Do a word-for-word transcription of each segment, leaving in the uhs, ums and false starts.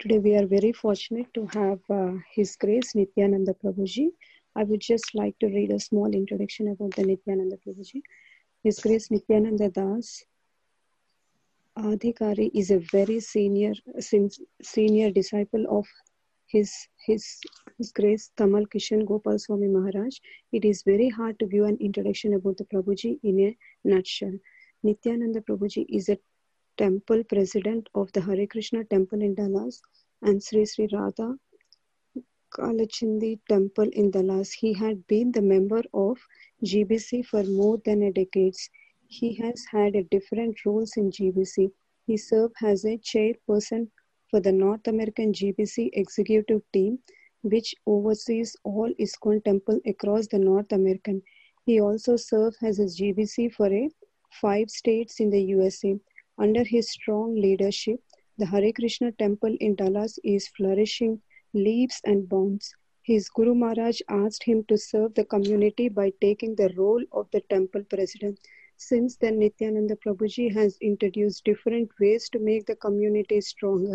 Today we are very fortunate to have uh, His Grace Nityananda Prabhuji. I would just like to read a small introduction about the Nityananda Prabhuji. His Grace Nityananda Das Adhikari is a very senior senior disciple of His, His, His Grace Tamal Kishan Gopal Swami Maharaj. It is very hard to give an introduction about the Prabhuji in a nutshell. Nityananda Prabhuji is a temple president of the Hare Krishna temple in Dallas and Sri Sri Radha Kalachindi temple in Dallas. He had been the member of G B C for more than a decade. He has had a different roles in G B C. He served as a chairperson for the North American G B C executive team, which oversees all ISKCON temples across the North American. He also served as a G B C for a five states in the U S A. Under his strong leadership, the Hare Krishna temple in Dallas is flourishing leaps and bounds. His Guru Maharaj asked him to serve the community by taking the role of the temple president. Since then, Nityananda Prabhuji has introduced different ways to make the community stronger.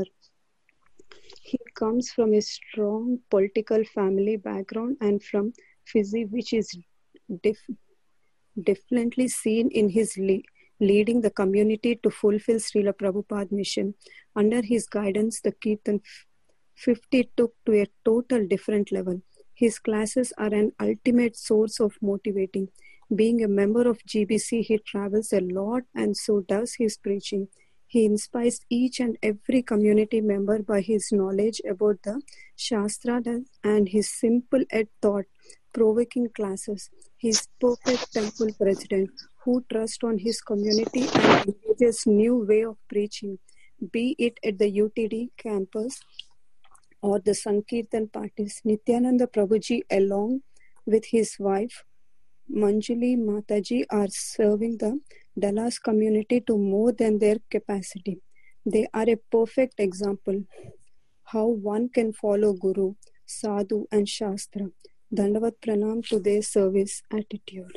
He comes from a strong political family background and from Fiji, which is def- definitely seen in his le- leading the community to fulfill Srila Prabhupada mission. Under his guidance, the Kirtan fifty took to a total different level. His classes are an ultimate source of motivating. Being a member of G B C, he travels a lot and so does his preaching. He inspires each and every community member by his knowledge about the Shastra and his simple yet thought-provoking classes. He is perfect temple president who trusts on his community and engages new way of preaching, be it at the U T D campus or the Sankirtan parties. Nityananda Prabhuji, along with his wife Manjuli Mataji, are serving the Dallas community to more than their capacity. They are a perfect example how one can follow Guru, Sadhu and Shastra. Dandavat Pranam to their service attitude.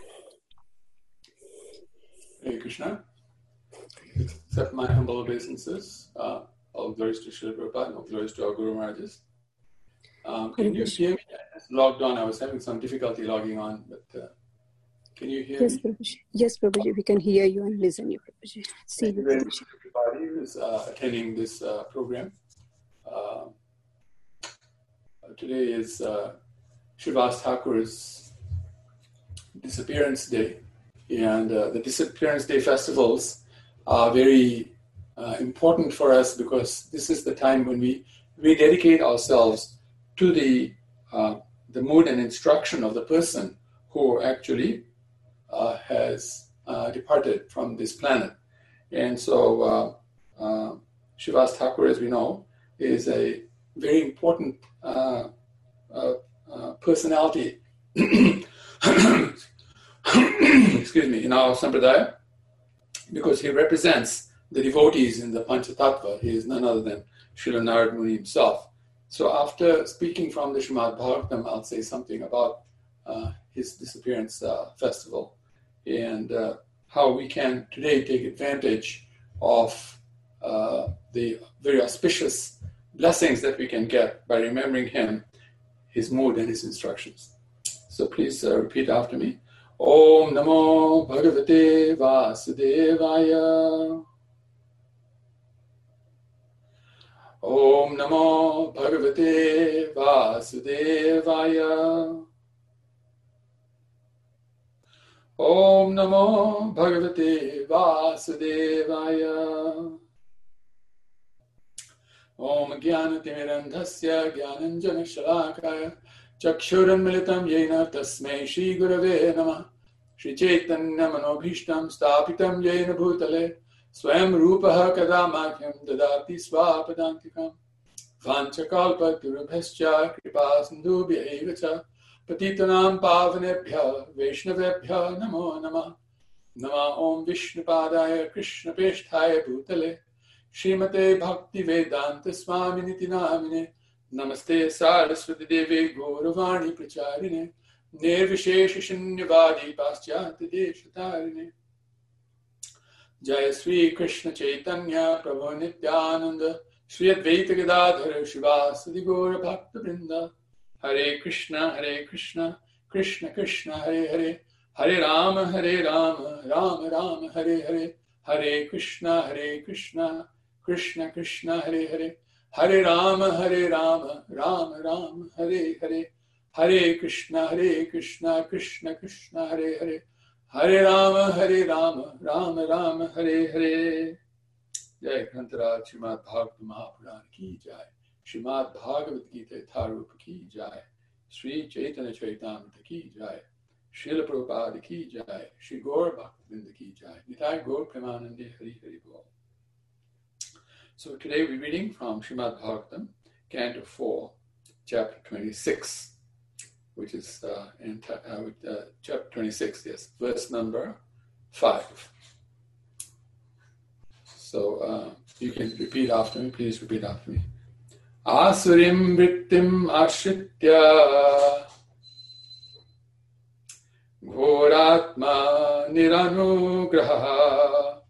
Hare Krishna. Accept my humble obeisances. Uh, all glories to Srila Prabhupada, all glories to our Guru Maharajas. Um, can you hear me? I just logged on. I was having some difficulty logging on, but uh, can you hear yes, me? Prabhuji. Yes, Prabhuji. We can hear you and listen you, Prabhuji. See Thank you, you very Prabhuji. much, everybody who is uh, attending this uh, program. Uh, today is uh, Srivas Thakur's disappearance day, and uh, the disappearance day festivals are very uh, important for us because this is the time when we rededicate ourselves to the uh, the mood and instruction of the person who actually uh, has uh, departed from this planet. And so uh, uh, Srivas Thakur, as we know, is a very important uh, uh, uh, personality excuse me, in our Sampradaya, because he represents the devotees in the Panchatattva. He is none other than Srila Narad Muni himself. So after speaking from the Srimad Bhagavatam, I'll say something about uh, his disappearance uh, festival and uh, how we can today take advantage of uh, the very auspicious blessings that we can get by remembering him, his mood and his instructions. So please uh, repeat after me. Om Namo Bhagavate Vasudevaya. Om Namo Bhagavate Vasudevaya. Om Namo Bhagavate Vasudevaya. Om Jnanatirandhasya Jnananjana Shalakaya Chakshuran Militam Yena Tasmai Shri Gurave Namah Shri Chaitanya Manobhishtam Stapitam Yena Bhutale Swayam Rupaha Kadamakyam Dadati Swapadantikam Vanchakalpa Durabhascha Kripa Sindhubhya Evacha Patitanam Pavanebhya Vaishnavebhya Namo Namah Nama Om Vishnupadaya Krishna Pesthaya Bhutale Srimate Bhakti Vedanta Swami Niti Namine Namaste Saraswati Devi Gauravani Pracharine Nirvishesha Shunyavadi Paschyata Deshatarine Jaya Sri Krishna Chaitanya Prabhu Nityananda Shri Advaita Gadadhara Shivasadi Gaura Bhakta Vrinda. Hare Krishna, Hare Krishna, Krishna Krishna, Hare Hare, Hare Rama, Hare Rama, Rama Rama, Hare Hare, Hare Krishna, Hare Krishna, Krishna Krishna, Hare Hare, Hare Rama, Hare Rama, Rama Rama, Hare Hare, Hare Krishna, Hare Krishna, Krishna Krishna, Hare Hare, Hare Rama, Hare Rama, Rama Rama, Hare Hare. Jai Grantaraj Srimad Bhagavatam Mahapurana ki jai. Srimad Bhagavad Gita Tharupa ki jai. Sri Chaitanya Chaitamrita ki jai. Srila Prabhupada ki jai. Sri Gaur Bhaktivinoda ki jai. Nitai Gaur Premanande Hari Hari Bol. So today we're reading from Srimad Bhagavatam, Canto four, Chapter twenty-six, which is uh, in, uh, uh, Chapter twenty-six, yes, verse number five. So uh, you can repeat after me. Please repeat after me. Asurim vrittim ashritya ghoratma niranugraha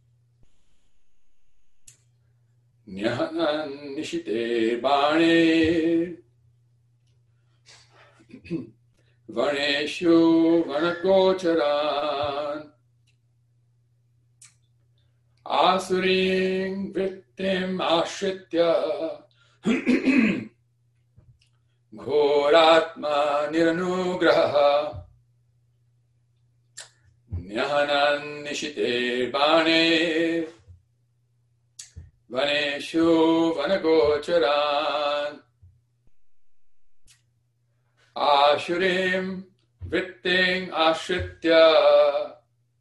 nyahanan nishite bane vaneshu vanakocharan asurim vrittim ashritya Ghoratma niranugraha Nyahanan nishite bane Vaneshu vanagocharan Ashurim vritting ashritya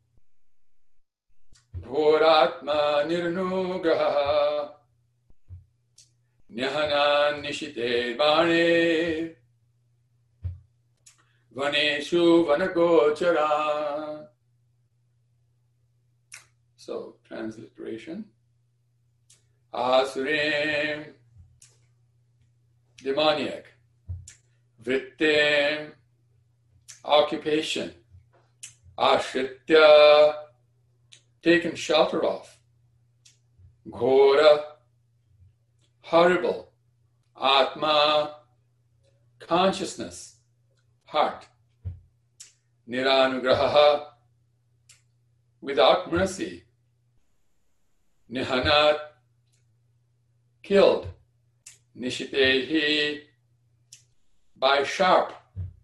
Ghoratma niranugraha Nyahanan nishite bane Vaneshu vanagocharan. So, transliteration. Asurim, demoniac. Vrittim, occupation. Ashritya, taken shelter of. Ghora, horrible. Atma, consciousness, heart. Niranugraha, without mercy. Nihanat, killed. Nishitehi, by sharp.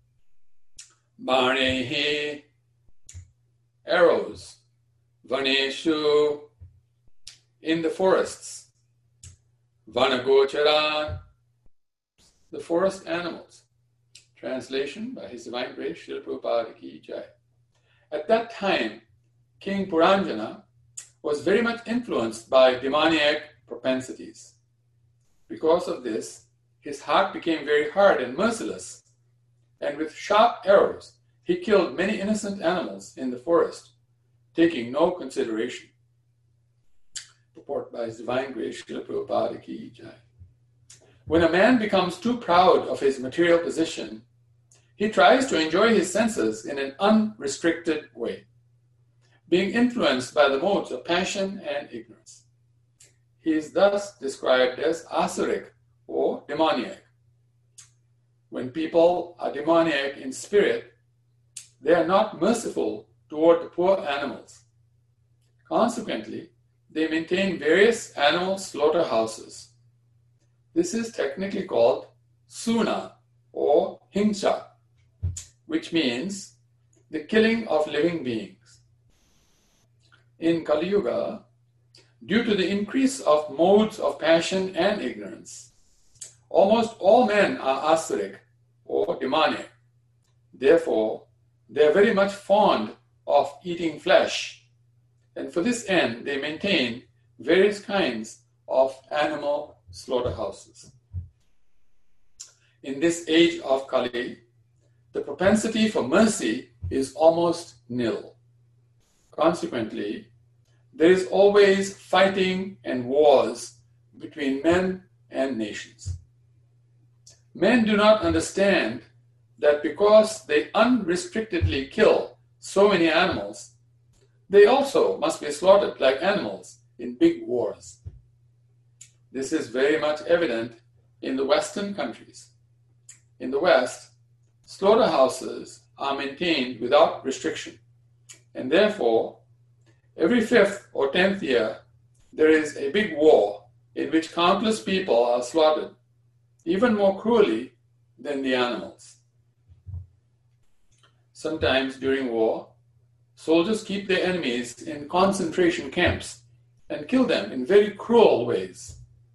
Banehi, arrows. Vaneshu, in the forests. Vanagocharan, the forest animals. Translation by His Divine Grace, Srila Prabhupada ki jai. At that time, King Puranjana was very much influenced by demoniac propensities. Because of this, his heart became very hard and merciless, and with sharp arrows, he killed many innocent animals in the forest, taking no consideration. Purport by His Divine Grace, Srila Prabhupada ki jai. When a man becomes too proud of his material position, he tries to enjoy his senses in an unrestricted way, being influenced by the modes of passion and ignorance. He is thus described as asuric or demoniac. When people are demoniac in spirit, they are not merciful toward the poor animals. Consequently, they maintain various animal slaughterhouses. This is technically called suna or hingsa, which means the killing of living beings. In Kali Yuga, due to the increase of modes of passion and ignorance, almost all men are asuric or demoniac. Therefore, they are very much fond of eating flesh, and for this end they maintain various kinds of animal slaughterhouses. In this age of Kali, the propensity for mercy is almost nil. Consequently, there is always fighting and wars between men and nations. Men do not understand that because they unrestrictedly kill so many animals, they also must be slaughtered like animals in big wars. This is very much evident in the Western countries. In the West, slaughterhouses are maintained without restriction, and therefore, every fifth or tenth year, there is a big war in which countless people are slaughtered, even more cruelly than the animals. Sometimes during war, soldiers keep their enemies in concentration camps and kill them in very cruel ways.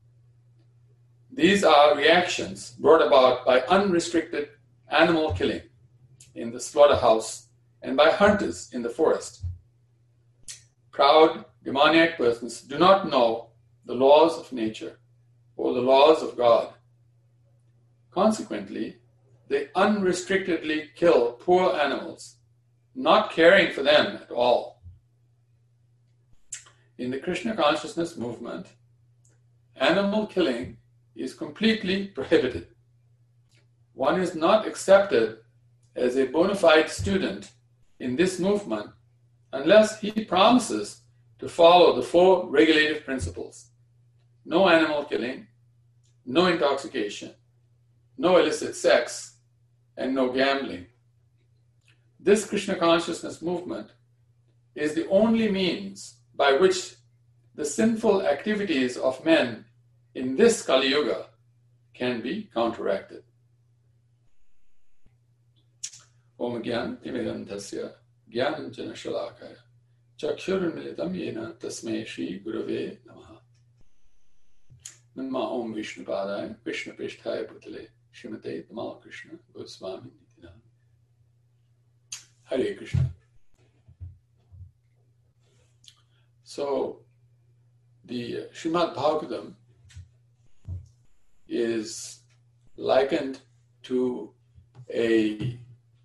These are reactions brought about by unrestricted animal killing in the slaughterhouse and by hunters in the forest. Proud, demoniac persons do not know the laws of nature or the laws of God. Consequently, they unrestrictedly kill poor animals, not caring for them at all. In the Krishna consciousness movement, animal killing is completely prohibited. One is not accepted as a bona fide student in this movement unless he promises to follow the four regulative principles: no animal killing, no intoxication, no illicit sex, and no gambling. This Krishna consciousness movement is the only means by which the sinful activities of men in this Kali Yuga can be counteracted. Om Gyan Timidantasya Gyanam Jana Shalakaya Chakshurunmilitam Yena Tasmai Shri Gurave Namaha. Nama Om Vishnu Padaya Vishnu Prishtaya Putale Shrimate Tamal Krishna Goswami Nitinam. Hare Krishna. So, the Srimad Bhagavatam is likened to a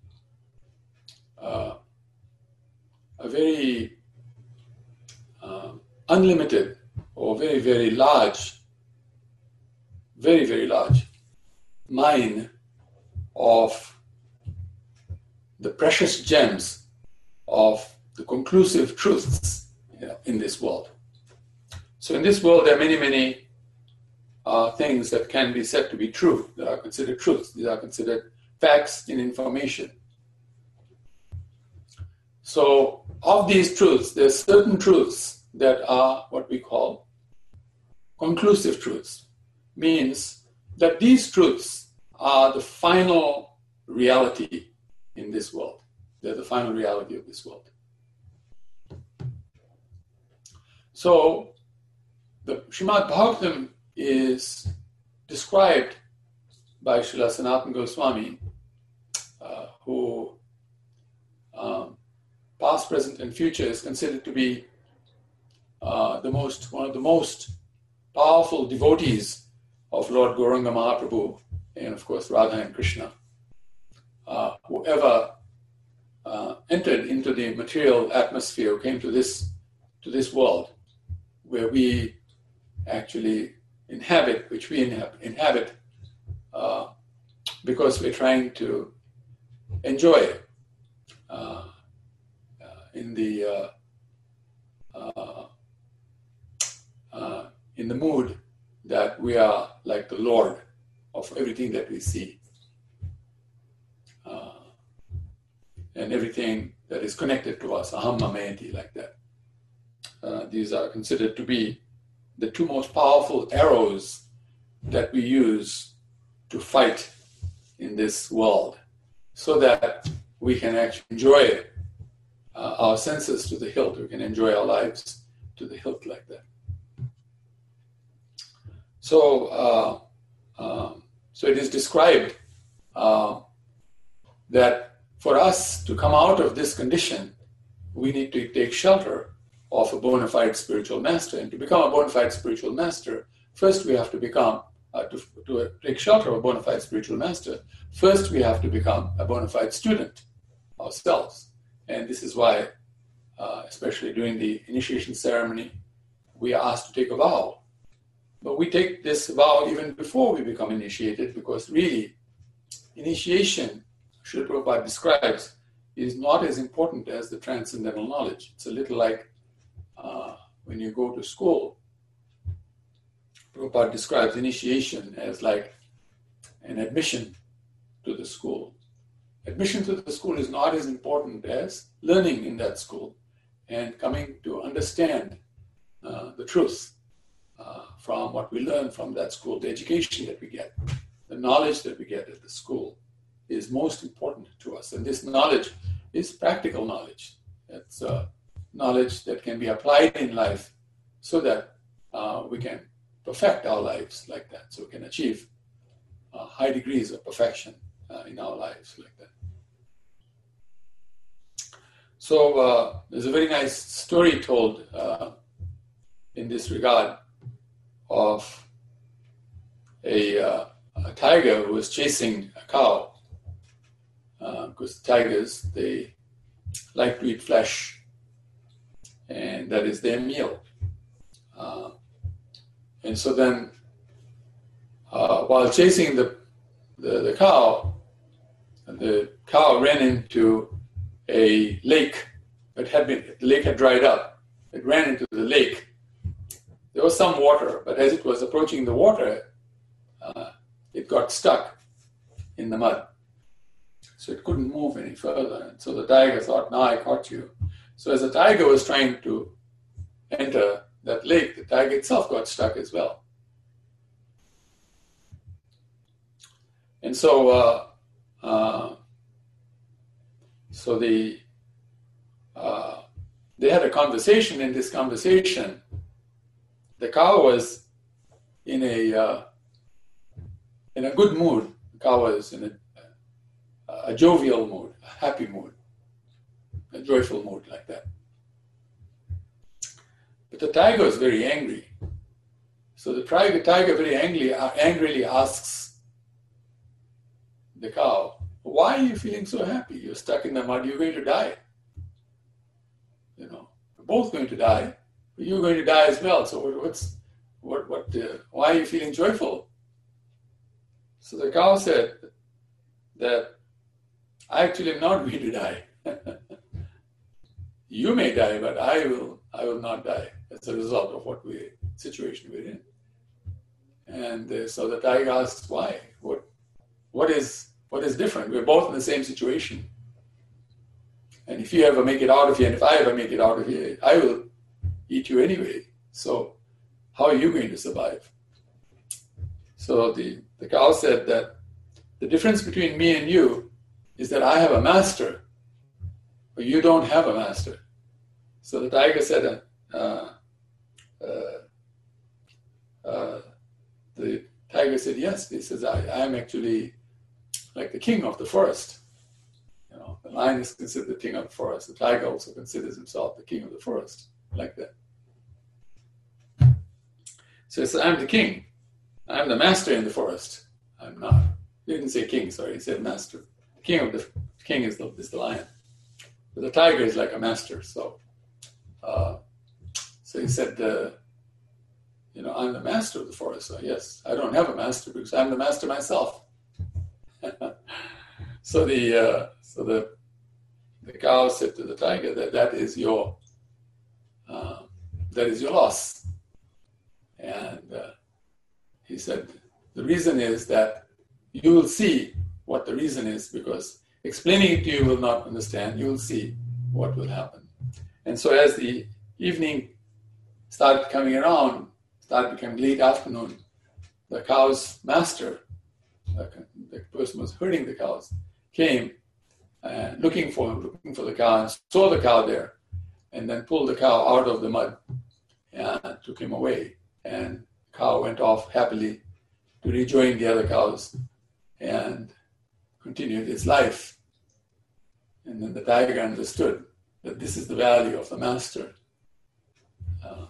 uh, a very uh, unlimited or very, very large, very, very large mine of the precious gems of the conclusive truths, you know, in this world. So in this world, there are many, many uh, things that can be said to be true, that are considered truths. These are considered facts and information. So of these truths, there are certain truths that are what we call conclusive truths. Means that these truths are the final reality in this world. They're the final reality of this world. So the Srimad Bhagavatam is described by Srila Sanatana Goswami, uh, who um, past, present, and future is considered to be uh, the most one of the most powerful devotees of Lord Gauranga Mahaprabhu, and of course Radha and Krishna, uh, who ever uh, entered into the material atmosphere, who came to this to this world, where we actually inhabit, which we inhab- inhabit uh, because we're trying to enjoy uh, uh, in the uh, uh, uh, in the mood that we are like the Lord of everything that we see, uh, and everything that is connected to us, aham mamayati, like that. Uh, these are considered to be the two most powerful arrows that we use to fight in this world, so that we can actually enjoy uh, our senses to the hilt. We can enjoy our lives to the hilt like that. So, uh, um, so it is described uh, that for us to come out of this condition, we need to take shelter of a bona fide spiritual master. And to become a bona fide spiritual master, first we have to become, uh, to, to take shelter of a bona fide spiritual master, first we have to become a bona fide student ourselves. And this is why, uh, especially during the initiation ceremony, we are asked to take a vow. But we take this vow even before we become initiated, because really, initiation, Srila Prabhupada describes, is not as important as the transcendental knowledge. It's a little like uh, when you go to school Prabhupada describes initiation as like an admission to the school. Admission to the school is not as important as learning in that school and coming to understand uh, the truth uh, from what we learn from that school, the education that we get, the knowledge that we get at the school is most important to us. And this knowledge is practical knowledge. It's uh, knowledge that can be applied in life so that uh, we can perfect our lives like that, so we can achieve uh, high degrees of perfection uh, in our lives like that. So uh, there's a very nice story told uh, in this regard of a, uh, a tiger who was chasing a cow, uh, because tigers, they like to eat flesh, and that is their meal. Uh, and so then, uh, while chasing the, the, the cow, the cow ran into a lake that had been, the lake had dried up. It ran into the lake. There was some water, but as it was approaching the water, uh, it got stuck in the mud. So it couldn't move any further. And so the tiger thought, now I caught you. So as the tiger was trying to enter that lake, the tiger itself got stuck as well. And so, uh, uh, so the uh, they had a conversation. In this conversation, the cow was in a uh, in a good mood. The cow was in a, a jovial mood, a happy mood, a joyful mood like that. But the tiger was very angry. So the tiger, tiger very angry, angrily asks the cow, why are you feeling so happy? You're stuck in the mud, you're going to die. You know, we're both going to die, but you're going to die as well. So what's, what, what, uh, why are you feeling joyful? So the cow said that I actually am not going to die. You may die, but I will, I will not die as a result of what we, situation we're in. And uh, so the tiger asks, why? What, what is, what is different? We're both in the same situation. And if you ever make it out of here, and if I ever make it out of here, I will eat you anyway. So how are you going to survive? So the, the cow said that the difference between me and you is that I have a master, but you don't have a master. So the tiger said, uh, uh, uh, the tiger said, yes. He says, I, I am actually like the king of the forest. You know, the lion is considered the king of the forest. The tiger also considers himself the king of the forest, like that. So he said, I'm the king. I'm the master in the forest. I'm not. He didn't say king, sorry. He said master. The king of the king is the, is the lion. But the tiger is like a master. So, uh, so he said, uh, you know, I'm the master of the forest. So yes, I don't have a master because I'm the master myself. so the uh, so the the cow said to the tiger that that is your uh, that is your loss, and uh, he said the reason is that you will see what the reason is, because explaining it to you will not understand. You will see what will happen. And so as the evening started coming around, started becoming late afternoon, the cow's master, the person who was herding the cows, came uh, looking for him, looking for the cow, and saw the cow there, and then pulled the cow out of the mud and took him away. And the cow went off happily to rejoin the other cows and continued its life. And then the tiger understood that this is the value of the master. Uh,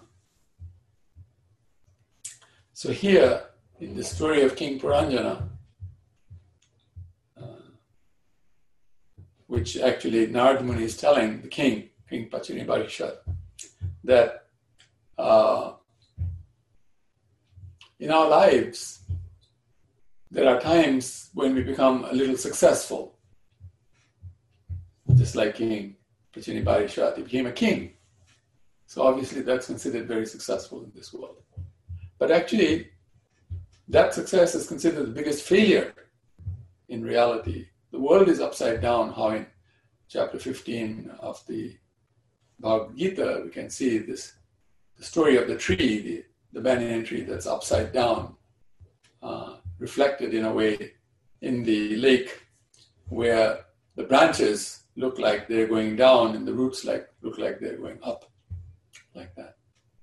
so here, in the story of King Puranjana, uh, which actually Narad Muni is telling the king, King Pachini Parikshit, that uh, in our lives, there are times when we become a little successful. Just like King Pachini Parikshit, he became a king. So obviously that's considered very successful in this world. But actually, that success is considered the biggest failure in reality. The world is upside down, how in chapter fifteen of the Bhagavad Gita, we can see this, the story of the tree, the, the banyan tree that's upside down, uh, reflected in a way in the lake where the branches look like they're going down and the roots like look like they're going up, like that.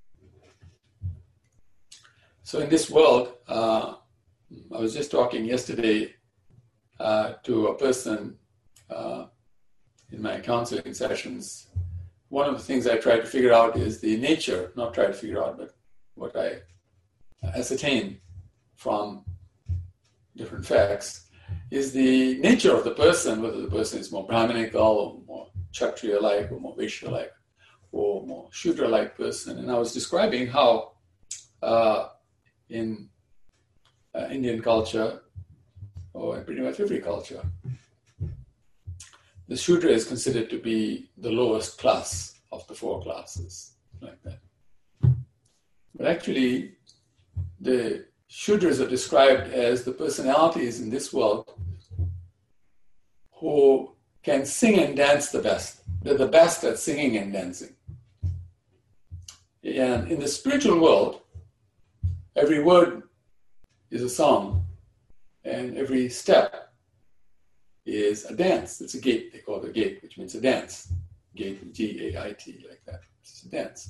So in this world, uh, I was just talking yesterday uh, to a person uh, in my counseling sessions. One of the things I try to figure out is the nature, not try to figure out, but what I ascertain from different facts is the nature of the person, whether the person is more Brahminical or more Kshatriya-like or more Vaishya-like or more Shudra-like person. And I was describing how uh, in uh, Indian culture, or in pretty much every culture, the Shudra is considered to be the lowest class of the four classes, like that. But actually, the Shudras are described as the personalities in this world who can sing and dance the best. They're the best at singing and dancing. And in the spiritual world, every word is a song, and every step is a dance. It's a gait, they call it a gait, which means a dance. Gait, G A I T, like that. It's a dance.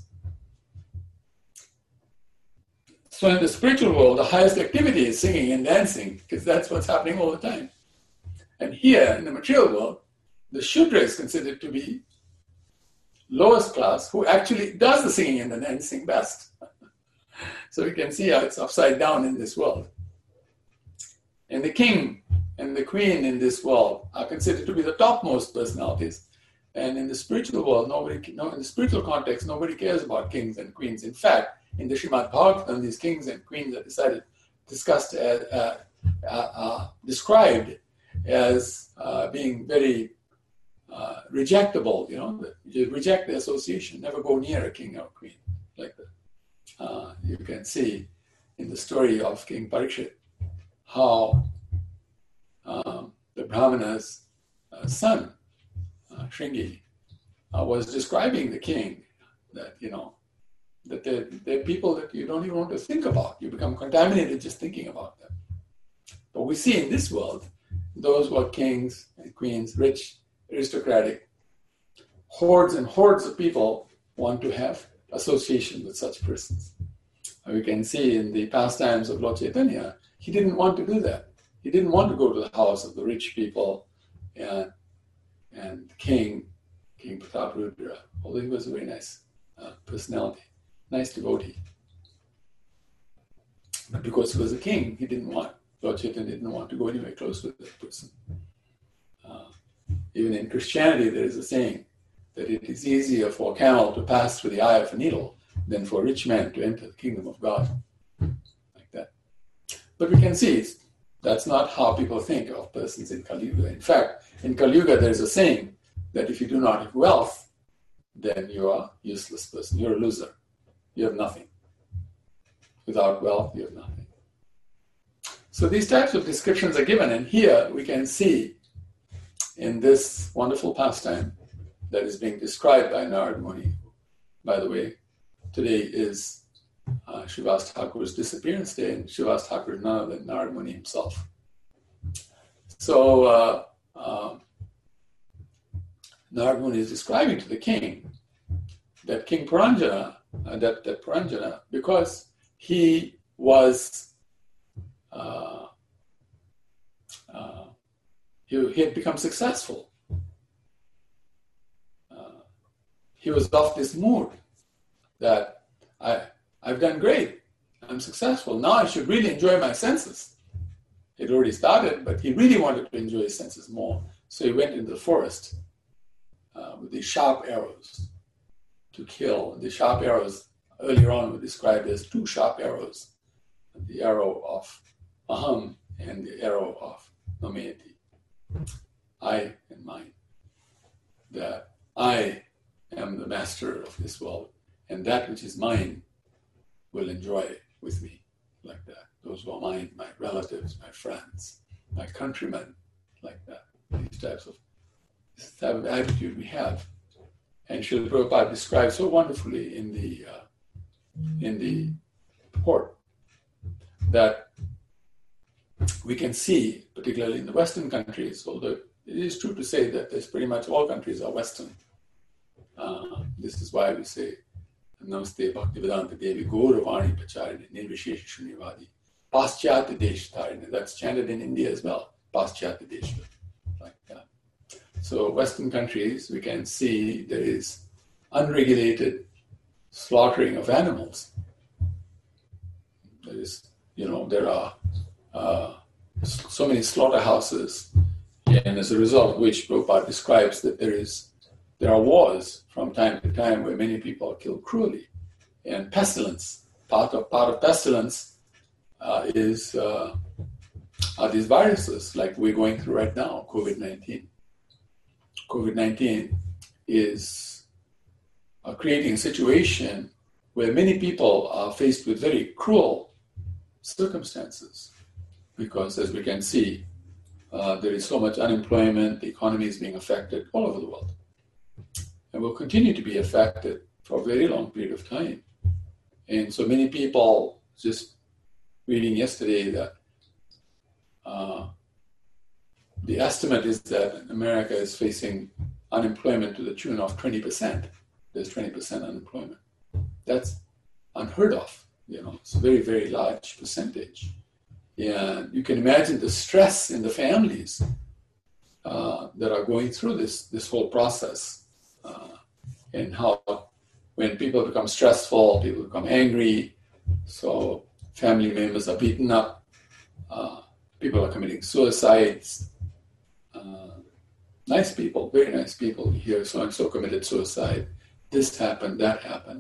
So in the spiritual world, the highest activity is singing and dancing, because that's what's happening all the time. And here, in the material world, the Shudra is considered to be lowest class, who actually does the singing and the dancing best. So you can see how it's upside down in this world. And the king and the queen in this world are considered to be the topmost personalities. And in the spiritual world, nobody, no, in the spiritual context, nobody cares about kings and queens. In fact, in the Srimad Bhagavatam, these kings and queens are decided, discussed, as, uh, uh, uh, described as uh, being very uh, rejectable. You know, you reject the association, never go near a king or queen, like that. Uh, you can see in the story of King Parikshit how um, the Brahmana's uh, son, uh, Shringi, uh, was describing the king that, you know, that they're, they're people that you don't even want to think about. You become contaminated just thinking about them. But we see in this world, those who are kings and queens, rich, aristocratic, hordes and hordes of people want to have association with such persons. And we can see in the pastimes of Lord Chaitanya, he didn't want to do that. He didn't want to go to the house of the rich people and, and the king, King Prataparudra, although he was a very nice uh, personality, nice devotee. But because he was a king, he didn't want, Lord Chaitanya didn't want to go anywhere close with that person. Uh, even in Christianity, there is a saying that it is easier for a camel to pass through the eye of a needle than for a rich man to enter the kingdom of God, like that. But we can see that's not how people think of persons in Kali Yuga. In fact, in Kali Yuga, there is a saying that if you do not have wealth, then you are a useless person. You're a loser. You have nothing. Without wealth, you have nothing. So these types of descriptions are given, and here we can see in this wonderful pastime that is being described by Narad Muni. By the way, today is uh, Srivas Thakur's disappearance day, and Srivas Thakur is none other than Narad Muni himself. So uh, uh, Narad Muni is describing to the king that King Puranjana, uh, that, that Puranjana, because he was, uh, uh, he, he had become successful. He was of this mood that I, I've done great, I'm successful, now I should really enjoy my senses. He'd already started, but he really wanted to enjoy his senses more. So he went into the forest uh, with these sharp arrows to kill. The sharp arrows earlier on were described as two sharp arrows, the arrow of Aham and the arrow of Mamayati, I and mine. That I am the master of this world, and that which is mine will enjoy with me like that. Those who are mine, my relatives, my friends, my countrymen, like that. These types of, this type of attitude we have. And Srila Prabhupada describes so wonderfully in the uh, in the report that we can see, particularly in the Western countries, although it is true to say that there's pretty much all countries are Western. Uh, this is why we say, Namaste Bhaktivedanta Devi Gauravani Pacharini Nirvishesha Shunyavadi Paschyata Deshtarina. That's chanted in India as well. Paschyata Deshta. Like that. So Western countries, we can see there is unregulated slaughtering of animals. There is, you know, there are uh, so many slaughterhouses, and as a result of which Prabhupada describes that there is there are wars from time to time where many people are killed cruelly, and pestilence. Part of part of pestilence uh, is uh, are these viruses like we're going through right now, COVID nineteen. COVID nineteen is uh, creating a situation where many people are faced with very cruel circumstances, because as we can see, uh, there is so much unemployment, the economy is being affected all over the world, and will continue to be affected for a very long period of time. And so many people, just reading yesterday that uh, the estimate is that America is facing unemployment to the tune of twenty percent. There's twenty percent unemployment. That's unheard of. You know, it's a very, very large percentage. And you can imagine the stress in the families uh, that are going through this, this whole process, uh, and how when people become stressful, people become angry, so family members are beaten up, uh, people are committing suicides. Uh, nice people, very nice people here, so-and-so committed suicide, this happened, that happened.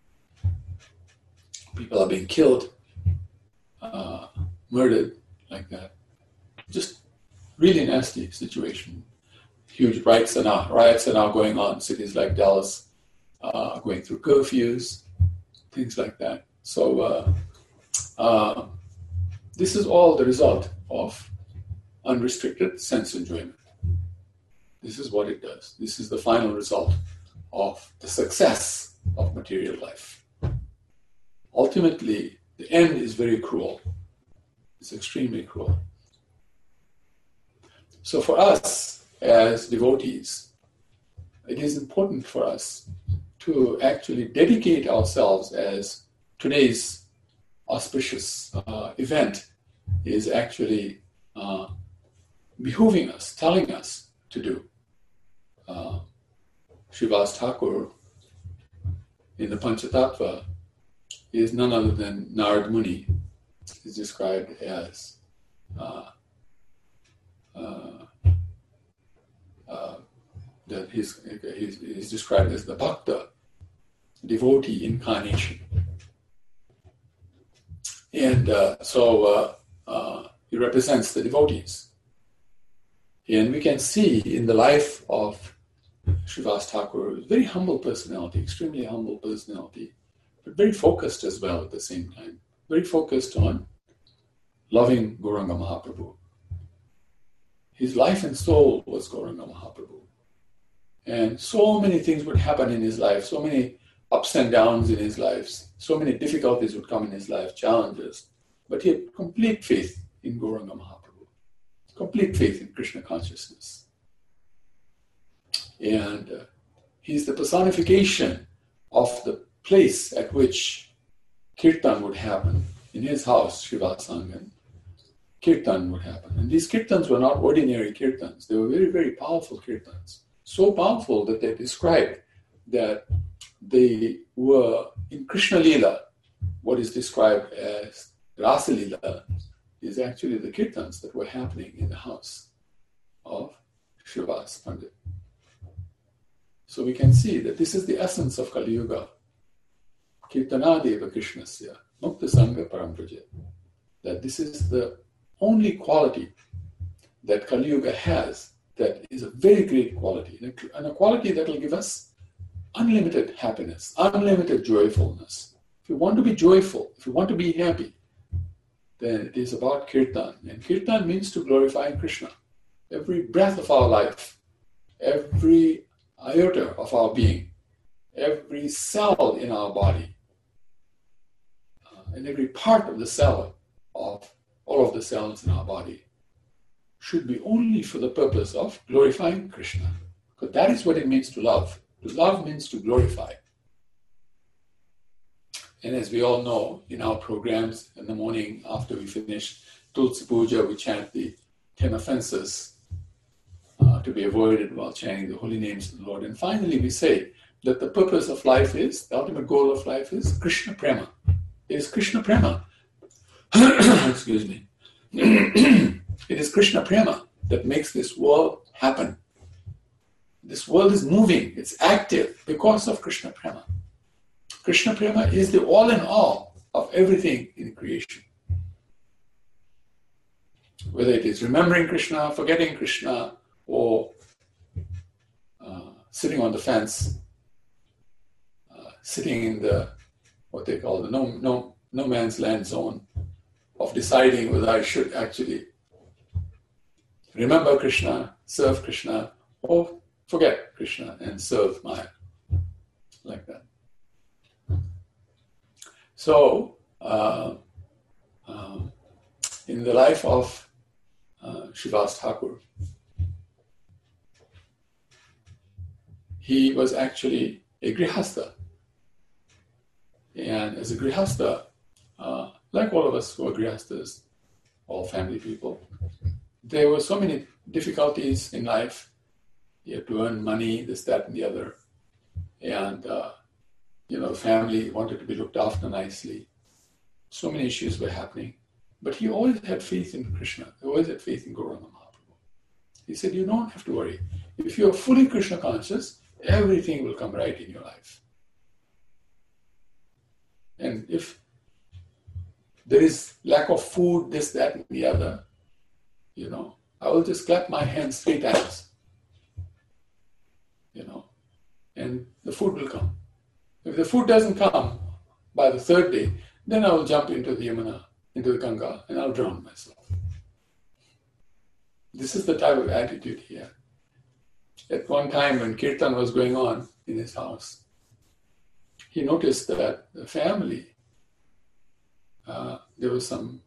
People are being killed, uh, murdered, like that. Just really nasty situation. Huge riots are now, riots are now going on. Cities like Dallas uh, going through curfews, things like that. So uh, uh, this is all the result of unrestricted sense enjoyment. This is what it does. This is the final result of the success of material life. Ultimately, the end is very cruel. It's extremely cruel. So for us as devotees, it is important for us to actually dedicate ourselves, as today's auspicious uh, event is actually uh, behooving us, telling us to do. Uh, Srivas Thakur in the Panchatattva is none other than Narad Muni. He's described as uh, uh, uh, that he's, he's, he's described as the Bhakta, devotee incarnation. And uh, so uh, uh, he represents the devotees. And we can see in the life of Srivas Thakur, a very humble personality, extremely humble personality, but very focused as well at the same time. Very focused on loving Gauranga Mahaprabhu. His life and soul was Gauranga Mahaprabhu. And so many things would happen in his life, so many ups and downs in his life, so many difficulties would come in his life, challenges. But he had complete faith in Gauranga Mahaprabhu, complete faith in Krishna consciousness. And uh, he's the personification of the place at which kirtan would happen. In his house, Srivasangan, kirtan would happen. And these kirtans were not ordinary kirtans. They were very, very powerful kirtans. So powerful that they described that they were in Krishna Leela, what is described as Rasa Leela, is actually the kirtans that were happening in the house of Srivas Pandit. So we can see that this is the essence of Kali Yuga. Kirtanadeva Krishnasya, Mukta Sangha Parampraja. That this is the only quality that Kali Yuga has that is a very great quality, and a quality that will give us unlimited happiness, unlimited joyfulness, If you want to be joyful, if you want to be happy, then it is about kirtan. And kirtan means to glorify Krishna. Every breath of our life, every iota of our being, every cell in our body, uh, and every part of the cell of all of the cells in our body should be only for the purpose of glorifying Krishna. Because that is what it means to love. To love means to glorify. And as we all know, in our programs in the morning after we finish Tulsi Puja, we chant the ten offenses uh, to be avoided while chanting the holy names of the Lord. And finally, we say that the purpose of life is, the ultimate goal of life is Krishna Prema. It is Krishna Prema. Excuse me. It is Krishna Prema that makes this world happen. This world is moving, it's active because of Krishna Prema. Krishna Prema is the all in all of everything in creation. Whether it is remembering Krishna, forgetting Krishna, or uh, sitting on the fence, uh, sitting in the, what they call the no, no, no man's land zone of deciding whether I should actually remember Krishna, serve Krishna, or forget Krishna and serve Maya. Like that. So, uh, uh, in the life of uh, Srivas Thakur, he was actually a grihastha. And as a grihastha, uh, like all of us who are grihasthas, all family people, there were so many difficulties in life. You had to earn money, this, that, and the other. And, uh, you know, family wanted to be looked after nicely. So many issues were happening. But he always had faith in Krishna. He always had faith in Gauranga Mahaprabhu. He said, you don't have to worry. If you are fully Krishna conscious, everything will come right in your life. And if there is lack of food, this, that, and the other, you know, I will just clap my hands three times. You know, and the food will come. If the food doesn't come by the third day, then I will jump into the Yamuna, into the Ganga, and I'll drown myself. This is the type of attitude he had. At one time when Kirtan was going on in his house, he noticed that the family, uh, there was some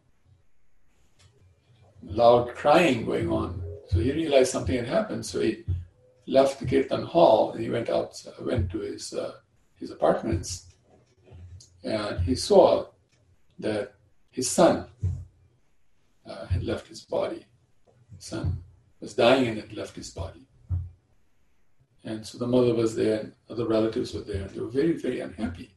loud crying going on. So he realized something had happened. So he left the Kirtan hall and he went out, went to his uh, his apartments, and he saw that his son uh, had left his body. His son was dying and had left his body. And so the mother was there and other relatives were there, and they were very, very unhappy.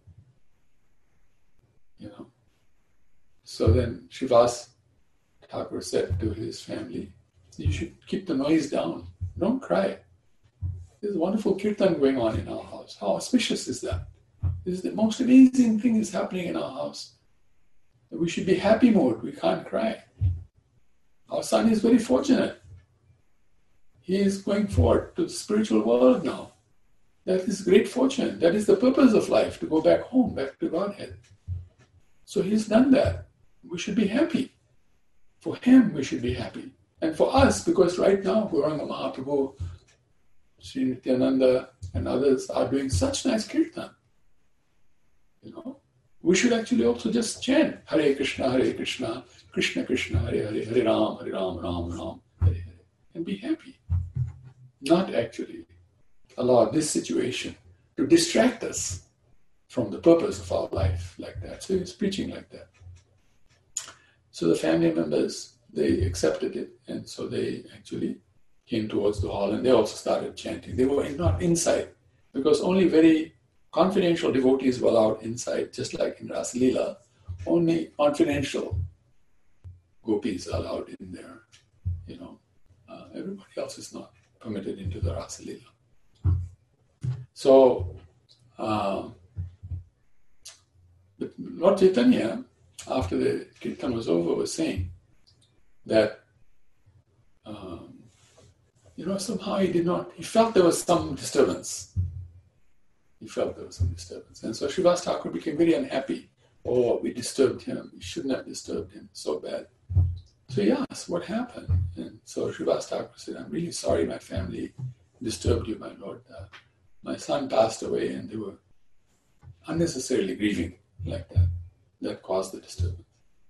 You know. So then Srivas Thakur said to his family, you should keep the noise down. Don't cry. There's a wonderful kirtan going on in our house. How auspicious is that? This is the most amazing thing is happening in our house. We should be happy mode. We can't cry. Our son is very fortunate. He is going forward to the spiritual world now. That is great fortune. That is the purpose of life, to go back home, back to Godhead. So he's done that. We should be happy. For him, we should be happy. And for us, because right now, Gauranga Mahaprabhu, Sri Nityananda and others are doing such nice kirtan. You know, we should actually also just chant Hare Krishna, Hare Krishna, Krishna Krishna, Hare Hare, Hare Ram, Hare Ram, Ram Ram, Hare Hare, and be happy. Not actually allow this situation to distract us from the purpose of our life like that. So he's preaching like that. So the family members, they accepted it, and so they actually came towards the hall and they also started chanting. They were not inside because only very confidential devotees were allowed inside, just like in Rasa Leela. Only confidential gopis are allowed in there. You know, uh, everybody else is not permitted into the Rasa Leela. So, um, but Lord Chaitanya, after the kirtan was over, was saying that um, you know, somehow he did not, he felt there was some disturbance. he felt there was some disturbance. And so Srivas Thakur became very unhappy. Oh, we disturbed him. We shouldn't have disturbed him. So bad. So he asked, what happened? And so Srivas Thakur said, I'm really sorry my family disturbed you, my lord. Uh, my son passed away and they were unnecessarily grieving like that. That caused the disturbance.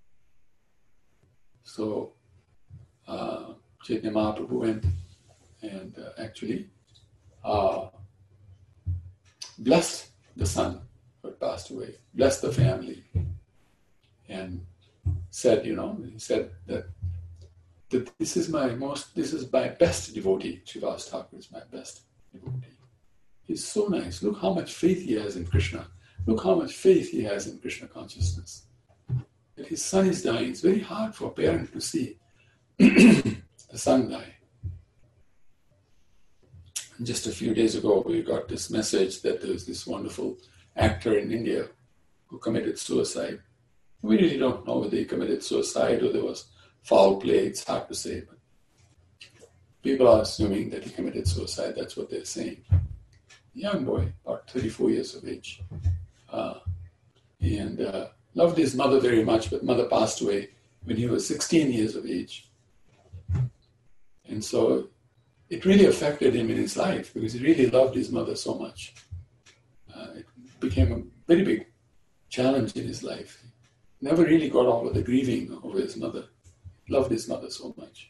So uh, Chaitanya Mahaprabhu went and uh, actually uh, blessed the son who had passed away, blessed the family, and said, you know, he said that, that this is my most, this is my best devotee. Srivas Thakur is my best devotee. He's so nice. Look how much faith he has in Krishna. Look how much faith he has in Krishna consciousness. That his son is dying. It's very hard for a parent to see the son die. And just a few days ago, we got this message that there was this wonderful actor in India who committed suicide. We really don't know whether he committed suicide or there was foul play. It's hard to say, but people are assuming that he committed suicide. That's what they're saying. Young boy, about thirty-four years of age. Uh, and uh, loved his mother very much, but mother passed away when he was sixteen years of age. And so it really affected him in his life because he really loved his mother so much. Uh, it became a very big challenge in his life. He never really got over the grieving over his mother. He loved his mother so much.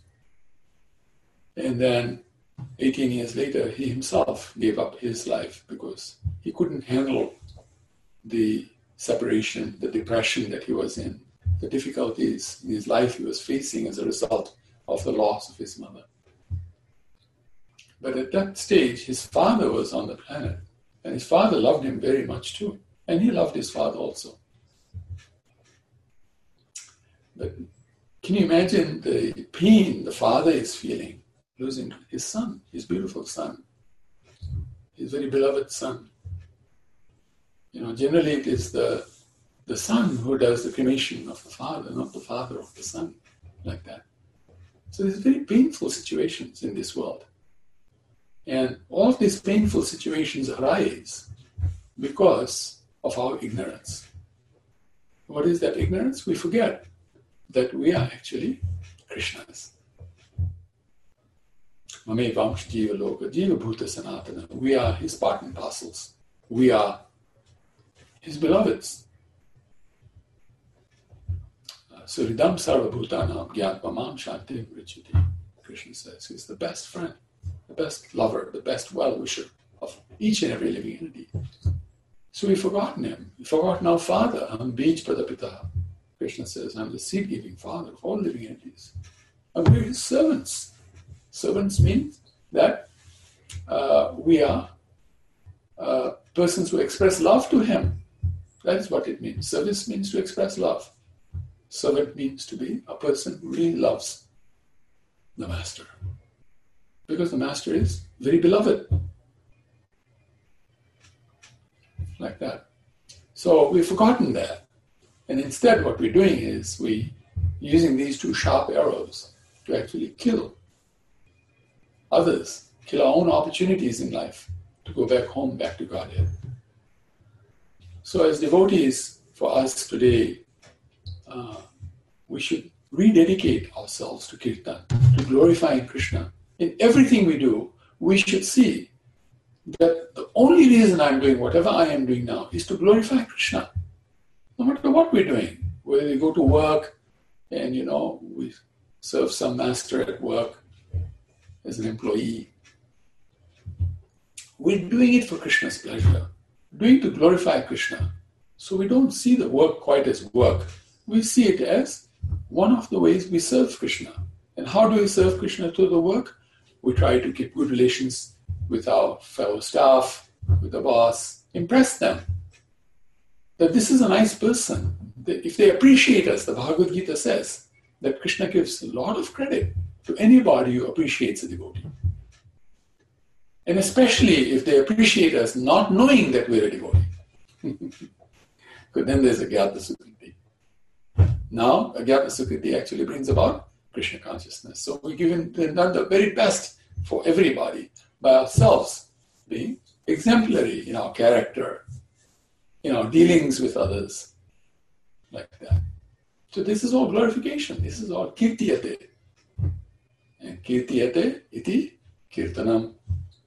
And then eighteen years later, he himself gave up his life because he couldn't handle the separation, the depression that he was in, the difficulties in his life he was facing as a result of the loss of his mother. But at that stage, his father was on the planet, and his father loved him very much too, and he loved his father also. But can you imagine the pain the father is feeling, losing his son, his beautiful son, his very beloved son? You know, generally it is the, the son who does the cremation of the father, not the father of the son, like that. So there's very painful situations in this world. And all of these painful situations arise because of our ignorance. What is that ignorance? We forget that we are actually Krishna's. Mame Vamsh Jiva Loka, Jiva Bhuta Sanatana. We are his part and parcels. We are his beloveds. So Ridam Sarva Bhutanam Gyatmamam Shanti Vrichiti. Krishna says he's the best friend, the best lover, the best well-wisher of each and every living entity. So we've forgotten him. We've forgotten our father. Am Bij Pradapita. Krishna says, I'm the seed-giving father of all living entities. And we're his servants. Servants means that uh, we are uh, persons who express love to him. That is what it means. Service means to express love. Servant means to be a person who really loves the master. Because the master is very beloved. Like that. So we've forgotten that. And instead what we're doing is we using these two sharp arrows to actually kill others, kill our own opportunities in life to go back home, back to Godhead. So as devotees, for us today, uh, we should rededicate ourselves to Kirtan, to glorifying Krishna. In everything we do, we should see that the only reason I'm doing whatever I am doing now is to glorify Krishna. No matter what we're doing, whether we go to work and, you know, we serve some master at work as an employee, we're doing it for Krishna's pleasure, doing it to glorify Krishna. So we don't see the work quite as work. We see it as one of the ways we serve Krishna. And how do we serve Krishna through the work? We try to keep good relations with our fellow staff, with the boss, impress them that this is a nice person. That if they appreciate us, the Bhagavad Gita says that Krishna gives a lot of credit to anybody who appreciates a devotee. And especially if they appreciate us not knowing that we're a devotee. Because then there's a Gyata Sukriti. Now, a Gyata Sukriti actually brings about Krishna consciousness. So we give him done the very best for everybody by ourselves being exemplary in our character, in our dealings with others, like that. So this is all glorification. This is all kirtiyate. And kirtiyate iti kirtanam.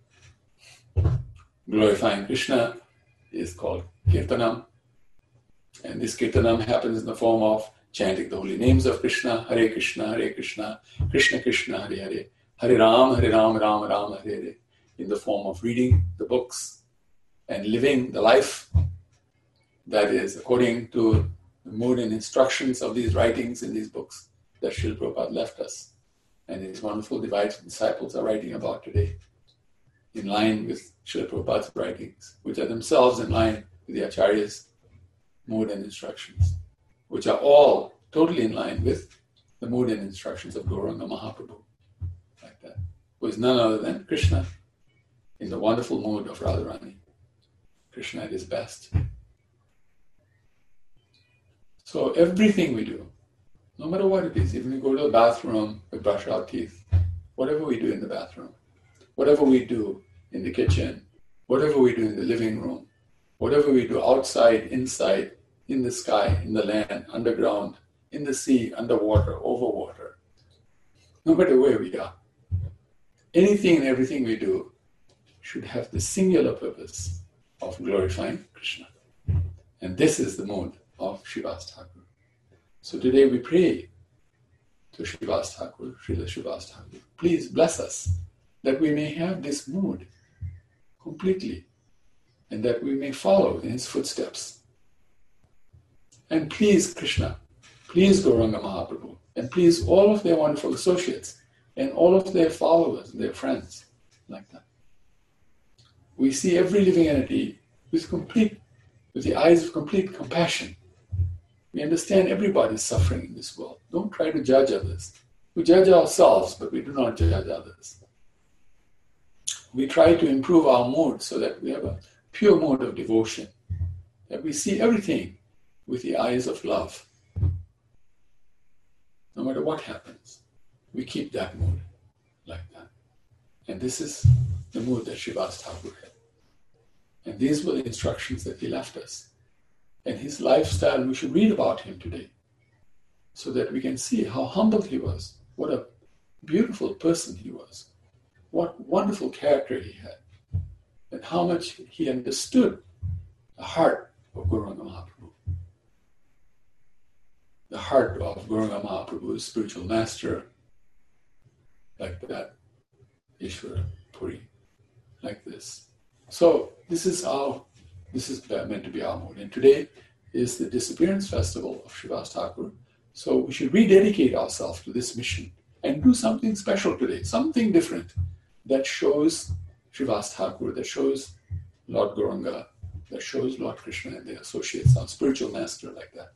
Glorifying Krishna is called kirtanam. And this kirtanam happens in the form of chanting the holy names of Krishna, Hare Krishna, Hare Krishna, Krishna Krishna, Hare Hare, Hare Ram, Hare Ram, Ram Ram, Hare Hare, in the form of reading the books and living the life that is according to the mood and instructions of these writings in these books that Srila Prabhupada left us. And his wonderful disciples are writing about today, in line with Srila Prabhupada's writings, which are themselves in line with the Acharya's mood and instructions, which are all totally in line with the mood and instructions of Gauranga Mahaprabhu, like that, who is none other than Krishna in the wonderful mood of Radharani. Krishna at his best. So everything we do, no matter what it is, even we go to the bathroom, we brush our teeth, whatever we do in the bathroom, whatever we do in the kitchen, whatever we do in the living room, whatever we do outside, inside, in the sky, in the land, underground, in the sea, underwater, over water, no matter where we are, anything and everything we do should have the singular purpose of glorifying Krishna. And this is the mode of Srivas Thakur. So today we pray to Srivas Thakur, Srila Srivas Thakur, please bless us that we may have this mood completely and that we may follow in his footsteps. And please Krishna, please Gauranga Mahaprabhu, and please all of their wonderful associates and all of their followers and their friends, like that. We see every living entity with complete, with the eyes of complete compassion. We understand everybody's suffering in this world. Don't try to judge others. We judge ourselves, but we do not judge others. We try to improve our mood so that we have a pure mood of devotion, that we see everything with the eyes of love. No matter what happens, we keep that mood like that. And this is the mood that Srivas Thakur had. And these were the instructions that he left us. And his lifestyle, we should read about him today so that we can see how humble he was, what a beautiful person he was, what wonderful character he had, and how much he understood the heart of Gauranga Mahaprabhu. The heart of Gauranga Mahaprabhu's spiritual master, like that, Ishvara Puri, like this. So this is our, this is meant to be our mood. And today is the disappearance festival of Srivas Thakur. So we should rededicate ourselves to this mission and do something special today, something different that shows Srivas Thakur, that shows Lord Gauranga, that shows Lord Krishna and their associates, our spiritual master, like that.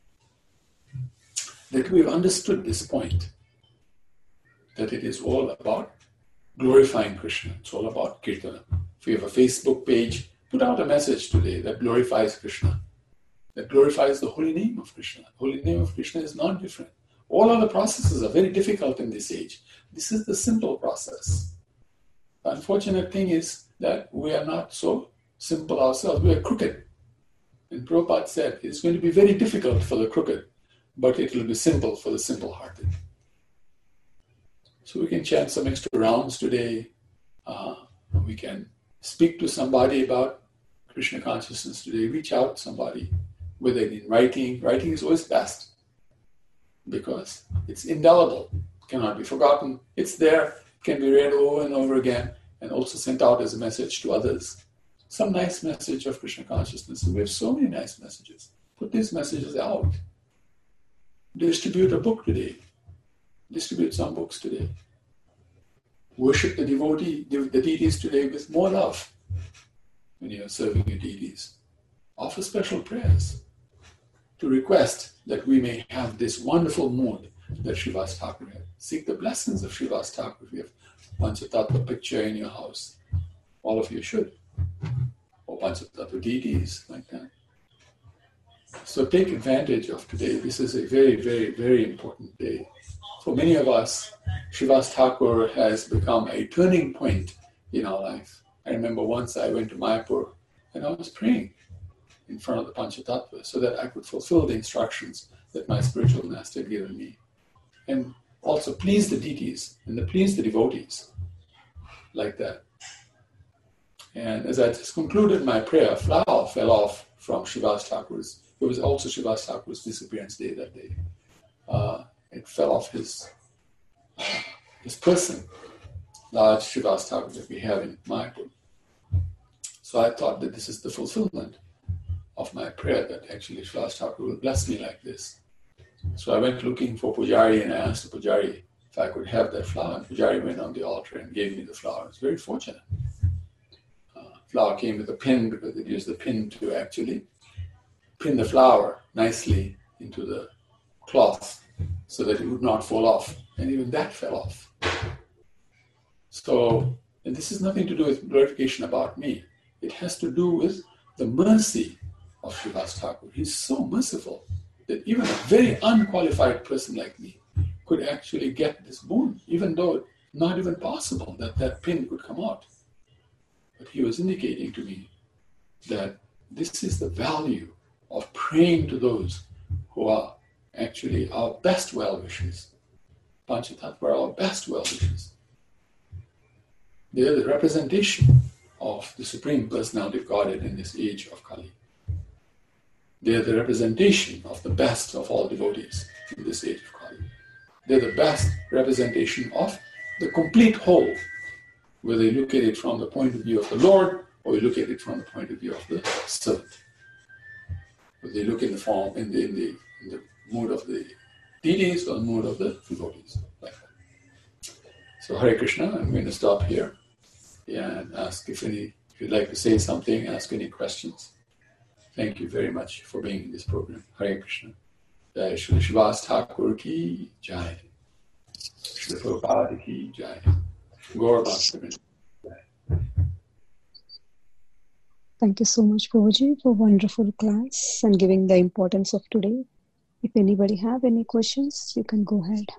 That we've understood this point, that it is all about glorifying Krishna. It's all about Kirtana. If you have a Facebook page, put out a message today that glorifies Krishna, that glorifies the holy name of Krishna. The holy name of Krishna is not different. All other processes are very difficult in this age. This is the simple process. The unfortunate thing is that we are not so simple ourselves. We are crooked. And Prabhupada said, it's going to be very difficult for the crooked, but it will be simple for the simple-hearted. So we can chant some extra rounds today. Uh, we can speak to somebody about Krishna consciousness today. Reach out to somebody, whether in writing. Writing is always best because it's indelible, cannot be forgotten. It's there, can be read over and over again, and also sent out as a message to others. Some nice message of Krishna consciousness. And we have so many nice messages. Put these messages out. Distribute a book today. Distribute some books today. Worship the devotee, the deities today with more love when you are serving your deities. Offer special prayers to request that we may have this wonderful mood that Srivas Thakur had. Seek the blessings of Srivas Thakur. If you have Panchatattva picture in your house, all of you should. Or Panchatattva deities, like that. So take advantage of today. This is a very, very, very important day. For many of us, Srivas Thakur has become a turning point in our life. I remember once I went to Mayapur and I was praying in front of the Panchatattva so that I could fulfill the instructions that my spiritual master had given me. And also please the deities and the please the devotees like that. And as I just concluded my prayer, a flower fell off from Srivas Thakur's. It was also Srivas Thakur's disappearance day that day. Uh, it fell off his uh, his person, large Srivas Thakur that we have in Mayapur. So I thought that this is the fulfillment of my prayer, that actually Srivas Thakur will bless me like this. So I went looking for Pujari and I asked the Pujari if I could have that flower. And Pujari went on the altar and gave me the flower. I was very fortunate. Uh, flower came with a pin because they used the pin to actually pin the flower nicely into the cloth so that it would not fall off. And even that fell off. So, and this has nothing to do with glorification about me. It has to do with the mercy of Srivas Thakur. He's so merciful that even a very unqualified person like me could actually get this boon, even though not even possible that that pin could come out. But he was indicating to me that this is the value of praying to those who are actually our best well-wishers. Panchatattva are our best well-wishers. They are the representation of the Supreme Personality of Godhead in this age of Kali. They are the representation of the best of all devotees in this age of Kali. They are the best representation of the complete whole, whether you look at it from the point of view of the Lord or you look at it from the point of view of the servant. Whether you look in the form, in the, in the, in the mood of the deities or the mood of the devotees. Like that. So Hare Krishna, I'm going to stop here and ask if any, if you'd like to say something, ask any questions. Thank you very much for being in this program. Hare Krishna. Jai Shri Srivas Thakur ki Jai. Shri Prabhupada ki Jai. Gaur Bhaktivinoda. Thank you so much, Prabhuji, for wonderful class and giving the importance of today. If anybody have any questions, you can go ahead.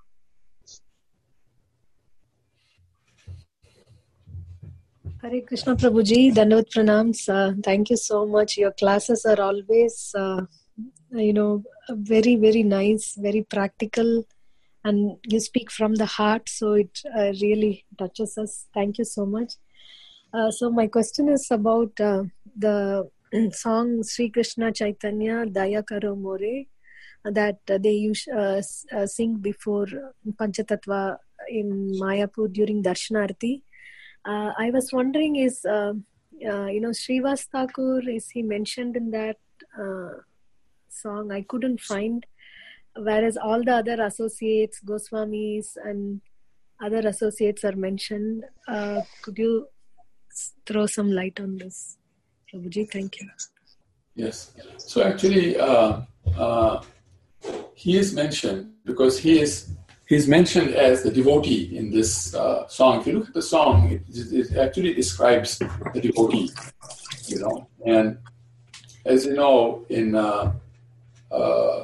Hare Krishna Prabhuji, Dandavat Pranams. Uh, thank you so much. Your classes are always, uh, you know, very, very nice, very practical, and you speak from the heart, so it uh, really touches us. Thank you so much. Uh, so my question is about uh, the song Sri Krishna Chaitanya Daya Karo More that uh, they use, uh, uh, sing before Panchatattva in Mayapur during Darshanarti. Uh, I was wondering is, uh, uh, you know, Srivas Thakur, is he mentioned in that uh, song? I couldn't find, whereas all the other associates, Goswamis and other associates are mentioned. Uh, could you throw some light on this, Prabhuji? Thank you. Yes. So actually, uh, uh, he is mentioned because he is he's mentioned as the devotee in this uh, song. If you look at the song, it, it actually describes the devotee, you know. And as you know, in uh, uh,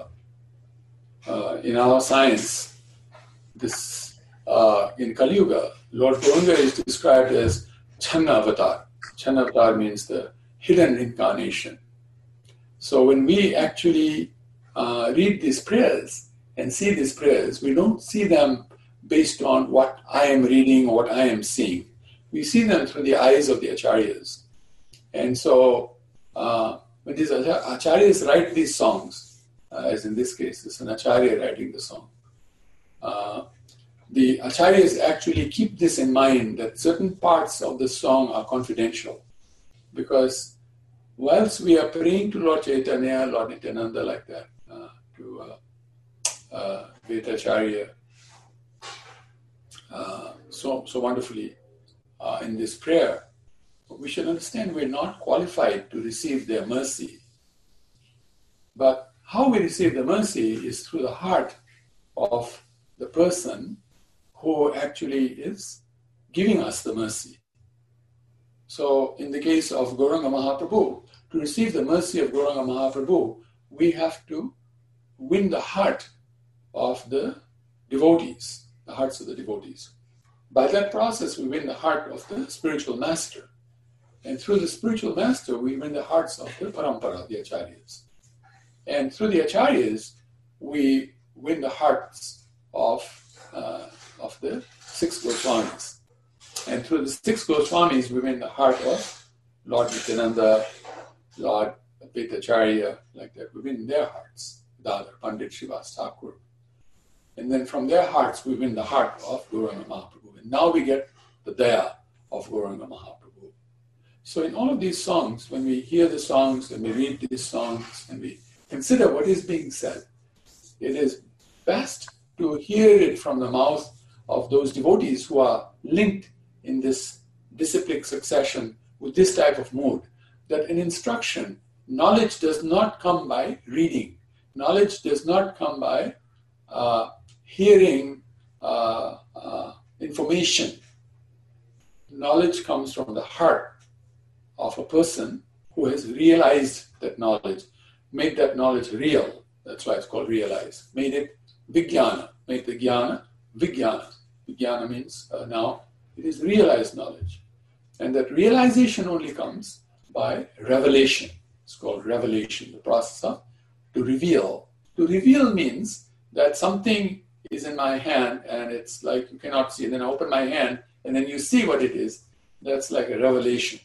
uh, in our science, this uh, in Kali Yuga, Lord Gauranga is described as Channa Avatar. Channa Avatar means the hidden incarnation. So when we actually uh, read these prayers and see these prayers, we don't see them based on what I am reading or what I am seeing. We see them through the eyes of the acharyas. And so uh, when these acharyas write these songs, uh, as in this case, it's an acharya writing the song, uh, the acharyas actually keep this in mind, that certain parts of the song are confidential. Because whilst we are praying to Lord Chaitanya, Lord Nityananda, like that, uh, to uh, uh, Vetacharya, uh, so, so wonderfully uh, in this prayer, we should understand we're not qualified to receive their mercy. But how we receive the mercy is through the heart of the person who actually is giving us the mercy. So in the case of Gauranga Mahaprabhu, to receive the mercy of Gauranga Mahaprabhu, we have to win the heart of the devotees, the hearts of the devotees. By that process, we win the heart of the spiritual master. And through the spiritual master, we win the hearts of the parampara, the acharyas. And through the acharyas, we win the hearts of, uh, of the six Goswamis. And through the six Goswamis, we win the heart of Lord Nityananda, Lord Advaitacharya, like that. We win their hearts, Dadar, Pandit Srivas Thakur. And then from their hearts, we win the heart of Gauranga Mahaprabhu. And now we get the daya of Gauranga Mahaprabhu. So in all of these songs, when we hear the songs and we read these songs and we consider what is being said, it is best to hear it from the mouth of those devotees who are linked in this disciplic succession with this type of mood, that in instruction, knowledge does not come by reading. Knowledge does not come by uh, hearing uh, uh, information. Knowledge comes from the heart of a person who has realized that knowledge, made that knowledge real. That's why it's called realize. Made it vijnana, made the jnana vijnana. Vijnana means uh, now it is realized knowledge. And that realization only comes by revelation. It's called revelation, the process of to reveal. To reveal means that something is in my hand and it's like you cannot see. And then I open my hand and then you see what it is. That's like a revelation.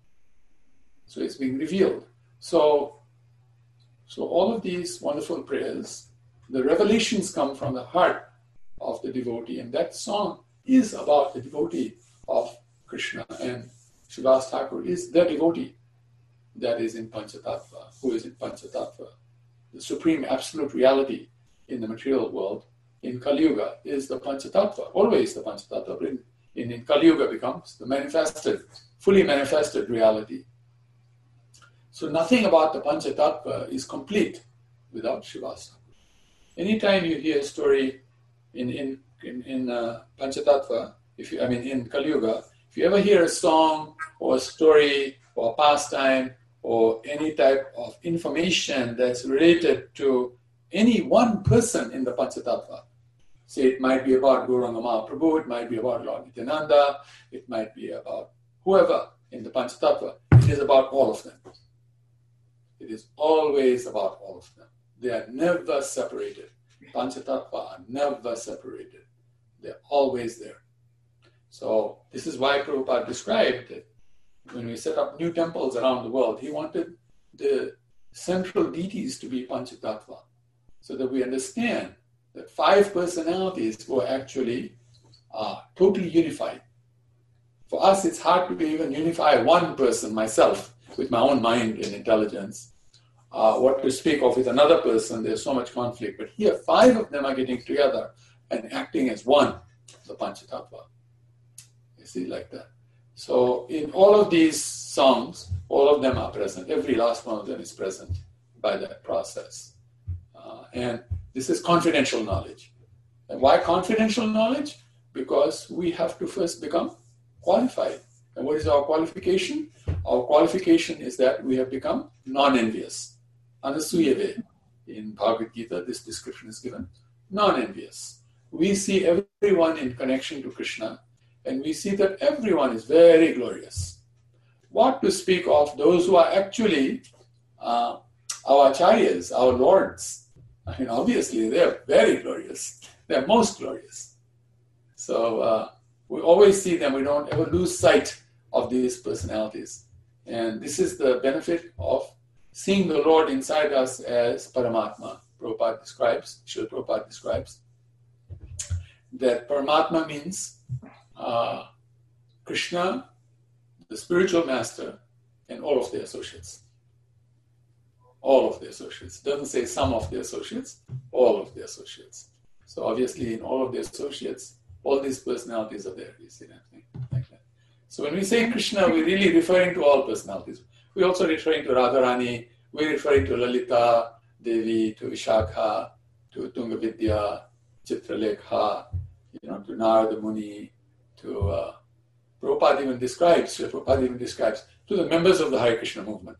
So it's being revealed. So, so all of these wonderful prayers, the revelations come from the heart of the devotee. And that song is about the devotee of Krishna. And Srivas Thakur is the devotee that is in Panchatattva, who is in Panchatattva. The supreme absolute reality in the material world, in Kali Yuga, is the Panchatattva, always the Panchatattva. But in, in Kali Yuga becomes the manifested, fully manifested reality. So nothing about the Panchatattva is complete without Srivas Thakur. Anytime you hear a story in in in, in uh, Panchatattva, if you, I mean in Kali Yuga, if you ever hear a song or a story or a pastime or any type of information that's related to any one person in the Panchatattva, say it might be about Gauranga Mahaprabhu, it might be about Lord Nityananda, it might be about whoever in the Panchatattva, it is about all of them. It is always about all of them. They are never separated. Panchatattva are never separated. They're always there. So this is why Prabhupada described that when we set up new temples around the world, he wanted the central deities to be Panchatattva, so that we understand that five personalities were actually uh, totally unified. For us, it's hard to even unify one person, myself, with my own mind and intelligence. Uh, what to speak of with another person, there's so much conflict. But here, five of them are getting together and acting as one, the Panchatattva. You see, like that. So in all of these songs, all of them are present. Every last one of them is present by that process. Uh, and this is confidential knowledge. And why confidential knowledge? Because we have to first become qualified. And what is our qualification? Our qualification is that we have become non-envious. Anasuyave. In Bhagavad Gita, this description is given. Non-envious. We see everyone in connection to Krishna, and we see that everyone is very glorious. What to speak of those who are actually uh, our acharyas, our lords? I mean, obviously, they're very glorious. They're most glorious. So uh, we always see them. We don't ever lose sight of these personalities. And this is the benefit of seeing the Lord inside us as Paramatma. Prabhupada describes, Srila Prabhupada describes, that Paramatma means uh, Krishna, the spiritual master, and all of the associates. All of the associates. It doesn't say some of the associates, all of the associates. So obviously in all of the associates, all these personalities are there. You see that thing like that. So when we say Krishna, we're really referring to all personalities. We're also referring to Radharani, we're referring to Lalita Devi, to Vishakha, to Tungavidya, Chitralekha, you know, to Narada Muni, to uh, Prabhupada even describes, Prabhupada even describes, to the members of the Hare Krishna movement.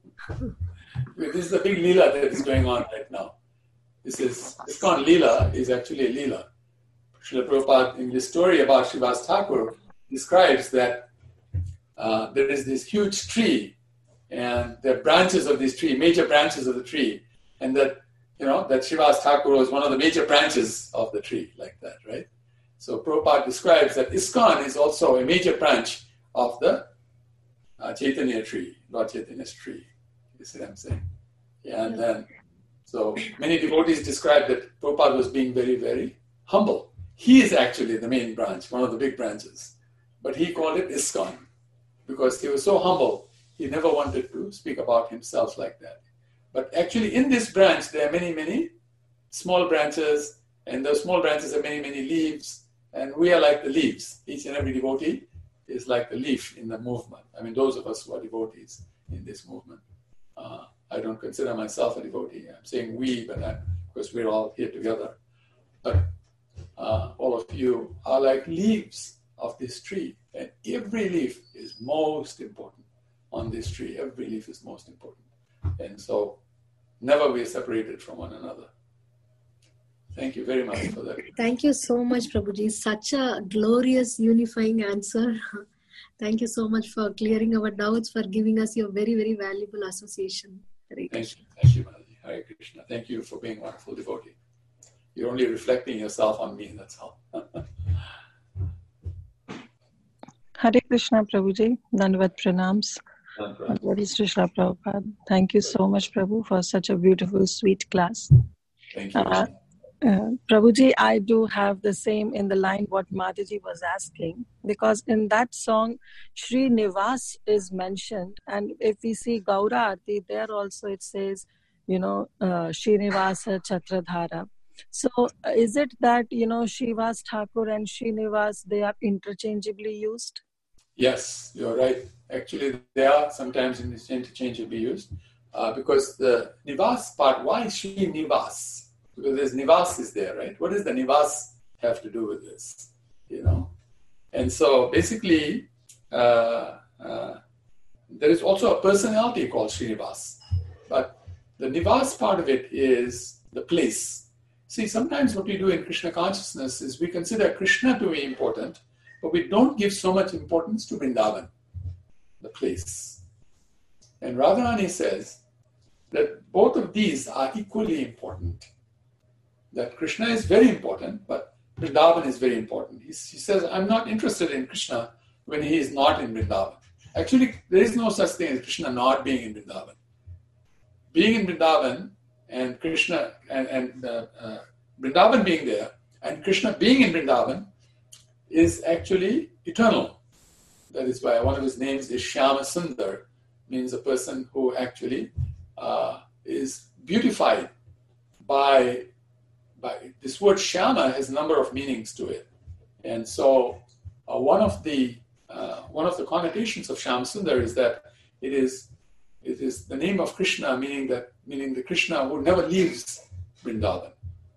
This is the big Leela that is going on right now. This is, ISKCON Leela is actually a Leela. Srila Prabhupada, in this story about Srivas Thakur, describes that uh, there is this huge tree, and there are branches of this tree, major branches of the tree, and that, you know, that Srivas Thakur was one of the major branches of the tree, like that, right? So Prabhupada describes that ISKCON is also a major branch of the uh, Chaitanya tree, Lord Chaitanya's tree. You see what I'm saying? Yeah, and then, so many devotees describe that Prabhupada was being very, very humble. He is actually the main branch, one of the big branches. But he called it ISKCON because he was so humble, he never wanted to speak about himself like that. But actually in this branch, there are many, many small branches, and those small branches have many, many leaves, and we are like the leaves. Each and every devotee is like the leaf in the movement. I mean, those of us who are devotees in this movement. Uh, I don't consider myself a devotee. I'm saying we, but I'm, because we're all here together. But uh, all of you are like leaves of this tree, and every leaf is most important on this tree. Every leaf is most important. And so never be separated from one another. Thank you very much for that. Thank you so much, Prabhuji. Such a glorious, unifying answer. Thank you so much for clearing our doubts, for giving us your very, very valuable association. Hare Thank you. Thank you, Mataji. Hare Krishna. Thank you for being a wonderful devotee. You're only reflecting yourself on me, that's all. Hare Krishna, Prabhuji. Dandavat pranams. What is Srila Prabhupada? Thank you so much, Prabhu, for such a beautiful, sweet class. Thank you. Uh, uh, Prabhuji, I do have the same in the line what Mataji was asking, because in that song, Sri Nivas is mentioned. And if we see Gaura Arti, there also it says, you know, uh, Srinivasa Chatradhara. So uh, is it that, you know, Srivas Thakur and Srinivas, they are interchangeably used? Yes, you're right. Actually, they are sometimes interchangeably used uh, because the Nivas part, why Sri Nivas? Because there's Nivas is there, right? What does the Nivas have to do with this? You know? And so basically, uh, uh, there is also a personality called Srinivas. But the Nivas part of it is the place. See, sometimes what we do in Krishna consciousness is we consider Krishna to be important, but we don't give so much importance to Vrindavan, the place. And Radharani says that both of these are equally important. That Krishna is very important, but Vrindavan is very important. He, he says, I'm not interested in Krishna when he is not in Vrindavan. Actually, there is no such thing as Krishna not being in Vrindavan. Being in Vrindavan and Krishna and, and uh, uh, Vrindavan being there and Krishna being in Vrindavan is actually eternal. That is why one of his names is Shyama Sundar, means a person who actually uh, is beautified by, by this word Shyama has a number of meanings to it. And so uh, one of the uh, one of the connotations of Shyama Sundar is that it is it is the name of Krishna, meaning that meaning the Krishna who never leaves Vrindavan.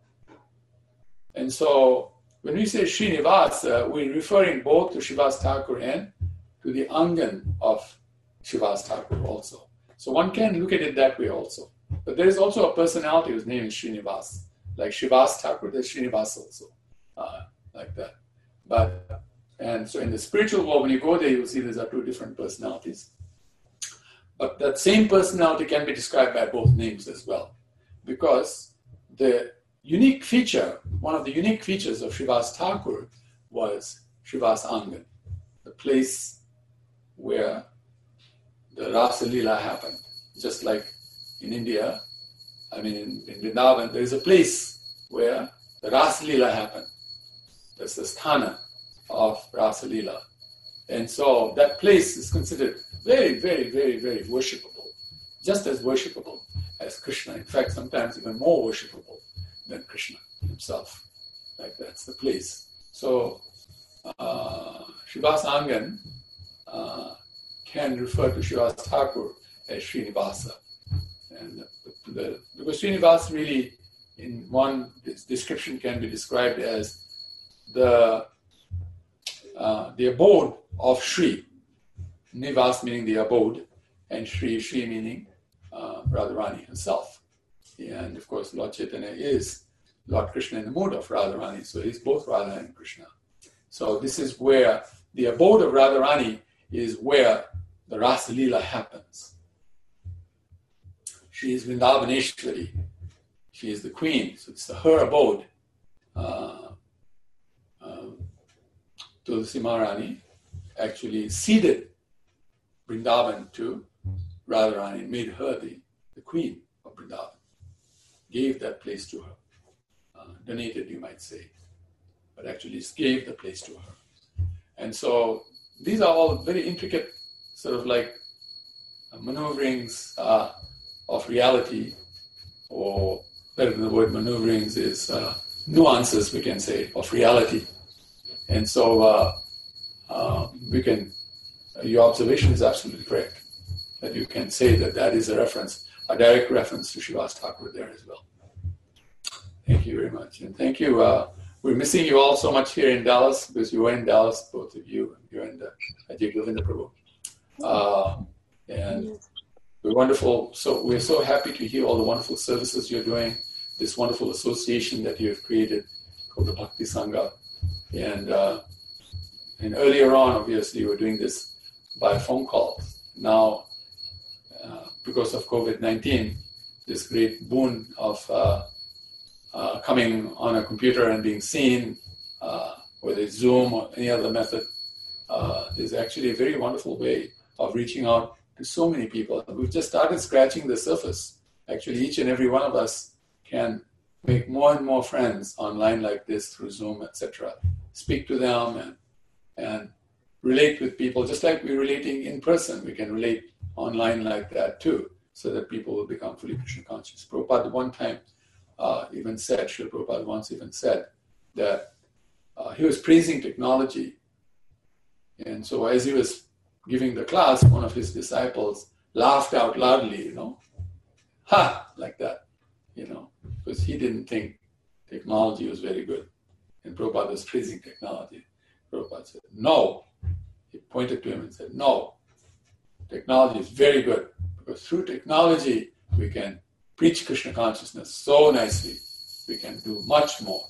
And so when we say Srinivasa, uh, we're referring both to Srivas Thakur and to the Angan of Srivas Thakur also. So one can look at it that way also. But there is also a personality whose name is Srinivas. Like Srivas Thakur, there's Srinivas also, uh, like that. But, and so in the spiritual world, when you go there, you'll see these are two different personalities. But that same personality can be described by both names as well. Because the unique feature, one of the unique features of Srivas Thakur was Srivas Angan, the place where the Rasa Leela happened. Just like in India, I mean in, in Vrindavan, there is a place where the Rasa Leela happened. That's the sthana of Rasa Leela. And so that place is considered very, very, very, very worshipable, just as worshipable as Krishna. In fact, sometimes even more worshipable than Krishna himself. Like that's the place. So uh, Srivas Angan uh, can refer to Srivas Thakur as Srinivasa. And the, the, because Srinivasa really, in one description, can be described as the uh, the abode of Sri. Nivas meaning the abode, and Sri, Sri meaning uh, Radharani herself. And of course, Lord Chaitanya is Lord Krishna in the mood of Radharani, so he's both Radha and Krishna. So this is where the abode of Radharani is where the Rasa Leela happens. She is Vrindavaneshwari. She is the queen, so it's the, her abode. Uh, uh, Tulsi Maharani actually ceded Vrindavan to Radharani and made her the, the queen of Vrindavan. Gave that place to her. Uh, donated, you might say, but actually gave the place to her. And so these are all very intricate sort of like maneuverings uh, of reality, or better than the word maneuverings is uh, nuances, we can say, of reality. And so uh, uh, we can, uh, your observation is absolutely correct, that you can say that that is a reference, a direct reference to Srivas Thakur there as well. Thank you very much. And thank you. Uh, we're missing you all so much here in Dallas, because you were in Dallas, both of you, and you're in the Ajay Govinda Prabhu. Uh, and we're wonderful. So we're so happy to hear all the wonderful services you're doing, this wonderful association that you have created called the Bhakti Sangha. And, uh, and earlier on, obviously, you were doing this by phone call. Now, uh, because of COVID nineteen, this great boon of uh, uh, coming on a computer and being seen, uh, whether it's Zoom or any other method, uh, is actually a very wonderful way of reaching out to so many people. We've just started scratching the surface. Actually, each and every one of us can make more and more friends online like this through Zoom, et cetera. Speak to them and and relate with people, just like we're relating in person. We can relate online like that too, so that people will become fully Krishna conscious. Prabhupada one time uh, even said, Srila Prabhupada once even said that uh, he was praising technology. And so as he was giving the class, one of his disciples laughed out loudly, you know, ha, like that, you know, because he didn't think technology was very good. And Prabhupada was praising technology. Prabhupada said, no. He pointed to him and said, no, technology is very good, because through technology we can preach Krishna consciousness so nicely. We can do much more.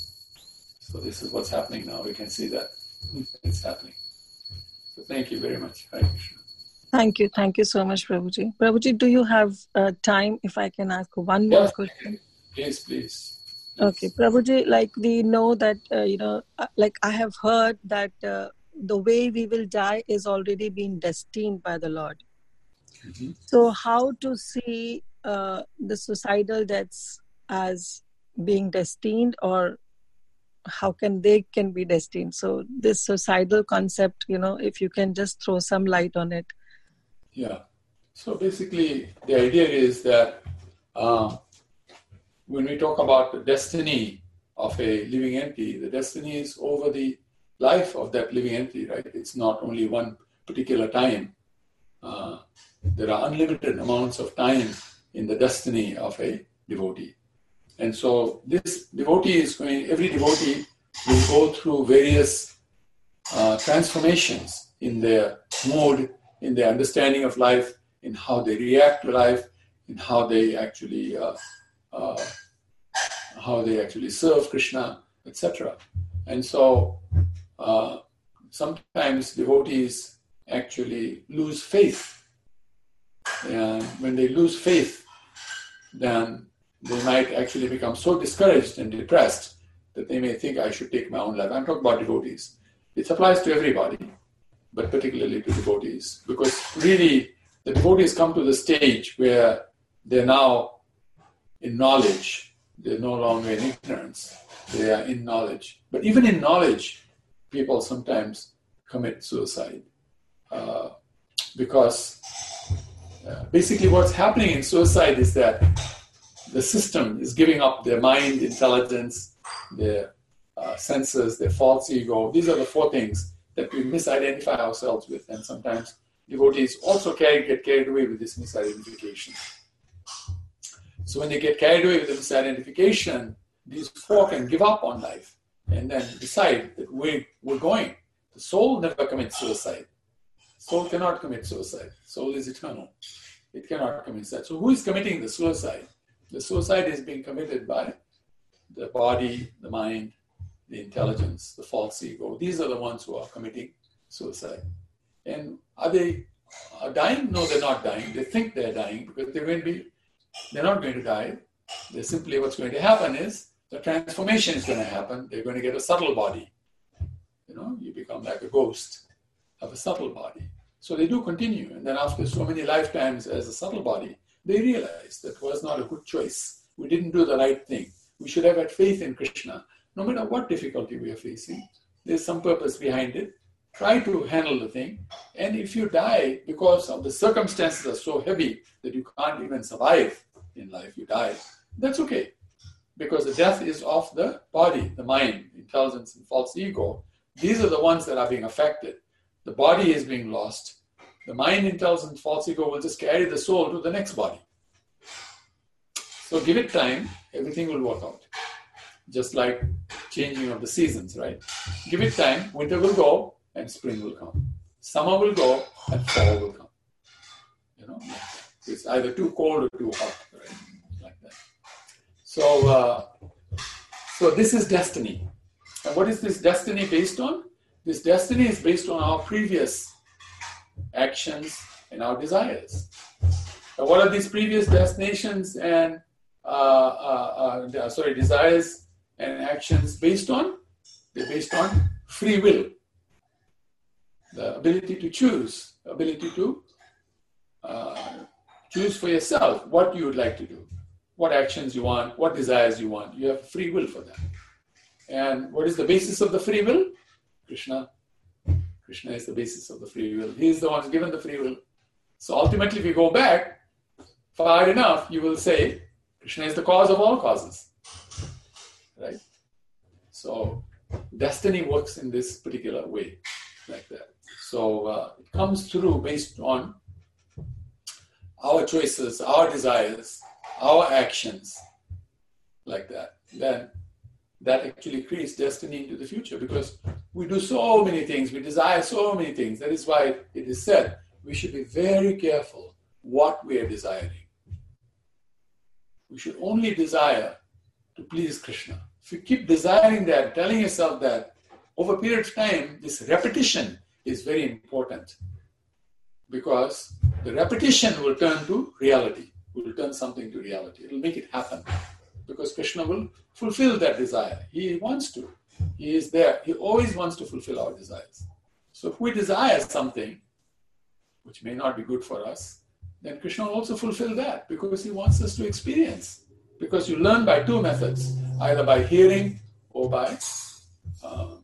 So this is what's happening now. We can see that it's happening. So thank you very much. Hare Krishna. Thank you. Thank you so much, Prabhuji. Prabhuji, do you have uh, time if I can ask one more yeah. question? Please, please. Okay, Prabhuji, like we know that, uh, you know, like I have heard that uh, the way we will die is already been destined by the Lord. Mm-hmm. So how to see uh, the suicidal deaths as being destined, or how can they can be destined? So this suicidal concept, you know, if you can just throw some light on it. Yeah. So basically the idea is that uh, when we talk about the destiny of a living entity, the destiny is over the life of that living entity, right? It's not only one particular time. Uh, there are unlimited amounts of time in the destiny of a devotee. And so this devotee is going, every devotee will go through various uh, transformations in their mood, in their understanding of life, in how they react to life, in how they actually uh, uh, how they actually serve Krishna, et cetera. And so uh, sometimes devotees actually lose faith. And when they lose faith, then they might actually become so discouraged and depressed that they may think, I should take my own life. I'm talking about devotees. It applies to everybody, but particularly to devotees, because really the devotees come to the stage where they're now in knowledge. They're no longer in ignorance. They are in knowledge. But even in knowledge, people sometimes commit suicide uh, because uh, basically what's happening in suicide is that the system is giving up their mind, intelligence, their uh, senses, their false ego. These are the four things that we misidentify ourselves with. And sometimes devotees also carry, get carried away with this misidentification. So when they get carried away with the misidentification, these four can give up on life and then decide that we're, we're going. The soul never commits suicide. Soul cannot commit suicide. Soul is eternal. It cannot commit suicide. So who is committing the suicide? The suicide is being committed by the body, the mind, the intelligence, the false ego. These are the ones who are committing suicide. And are they uh, dying? No, they're not dying. They think they're dying because they're going to be, they're not going to die. They're simply, what's going to happen is the transformation is going to happen. They're going to get a subtle body. You know, you become like a ghost of a subtle body. So they do continue. And then after so many lifetimes as a subtle body, they realize that was not a good choice. We didn't do the right thing. We should have had faith in Krishna. No matter what difficulty we are facing, there's some purpose behind it. Try to handle the thing. And if you die because of the circumstances are so heavy that you can't even survive in life, you die, that's okay. Because the death is of the body, the mind, intelligence, and false ego. These are the ones that are being affected. The body is being lost. The mind, intelligence, false ego will just carry the soul to the next body. So give it time, everything will work out. Just like changing of the seasons, right? Give it time, winter will go and spring will come. Summer will go and fall will come. You know, it's either too cold or too hot, right? Like that. So, uh, so this is destiny. And what is this destiny based on? This destiny is based on our previous actions and our desires. Now, what are these previous destinations and uh, uh, uh, sorry, desires and actions based on? They're based on free will, the ability to choose, ability to uh, choose for yourself what you would like to do, what actions you want, what desires you want. You have free will for that. And what is the basis of the free will? Krishna. Krishna is the basis of the free will. He is the one who's given the free will. So ultimately, if you go back far enough, you will say, Krishna is the cause of all causes. Right? So destiny works in this particular way, like that. So uh, it comes through based on our choices, our desires, our actions, like that. Then that actually creates destiny into the future, because we do so many things, we desire so many things. That is why it is said we should be very careful what we are desiring. We should only desire to please Krishna. If you keep desiring that, telling yourself that, over a period of time, this repetition is very important, because the repetition will turn to reality, will turn something to reality. It will make it happen, because Krishna will fulfill that desire. He wants to. He is there. He always wants to fulfill our desires. So if we desire something which may not be good for us, then Krishna will also fulfill that, because he wants us to experience. Because you learn by two methods, either by hearing or by uh,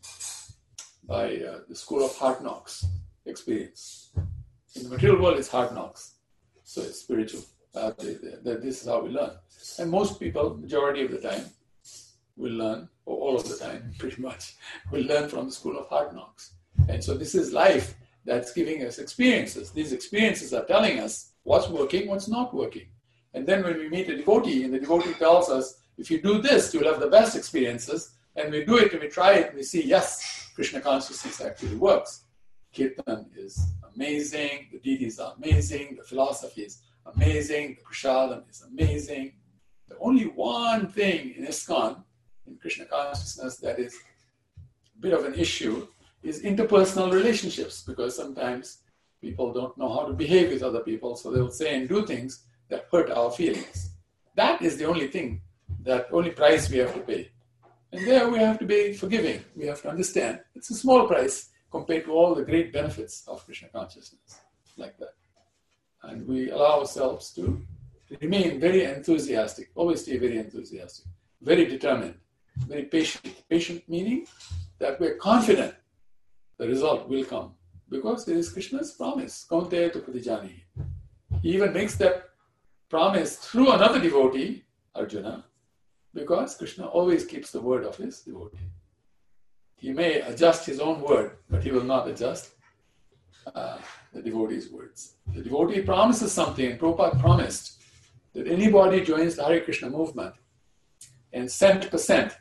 by uh, the school of hard knocks experience. In the material world, it's hard knocks. So it's spiritual. Uh, that this is how we learn. And most people, majority of the time, will learn, or all of the time, pretty much, will learn from the school of hard knocks. And so this is life that's giving us experiences. These experiences are telling us what's working, what's not working. And then when we meet a devotee, and the devotee tells us, if you do this, you'll have the best experiences, and we do it, and we try it, and we see, yes, Krishna consciousness actually works. Kirtan is amazing, the deities are amazing, the philosophy is amazing, the prasadam is amazing. The only one thing in ISKCON, in Krishna consciousness, that is a bit of an issue is interpersonal relationships, because sometimes people don't know how to behave with other people, so they'll say and do things that hurt our feelings. That is the only thing, that only price we have to pay. And there we have to be forgiving. We have to understand it's a small price compared to all the great benefits of Krishna consciousness, like that. And we allow ourselves to remain very enthusiastic, always stay very enthusiastic, very determined, very patient. Patient meaning that we're confident the result will come, because it is Krishna's promise. Kaunteya tu pratijani. He even makes that promise through another devotee, Arjuna, because Krishna always keeps the word of his devotee. He may adjust his own word, but he will not adjust uh, the devotee's words. The devotee promises something, and Prabhupada promised that anybody joins the Hare Krishna movement and cent percent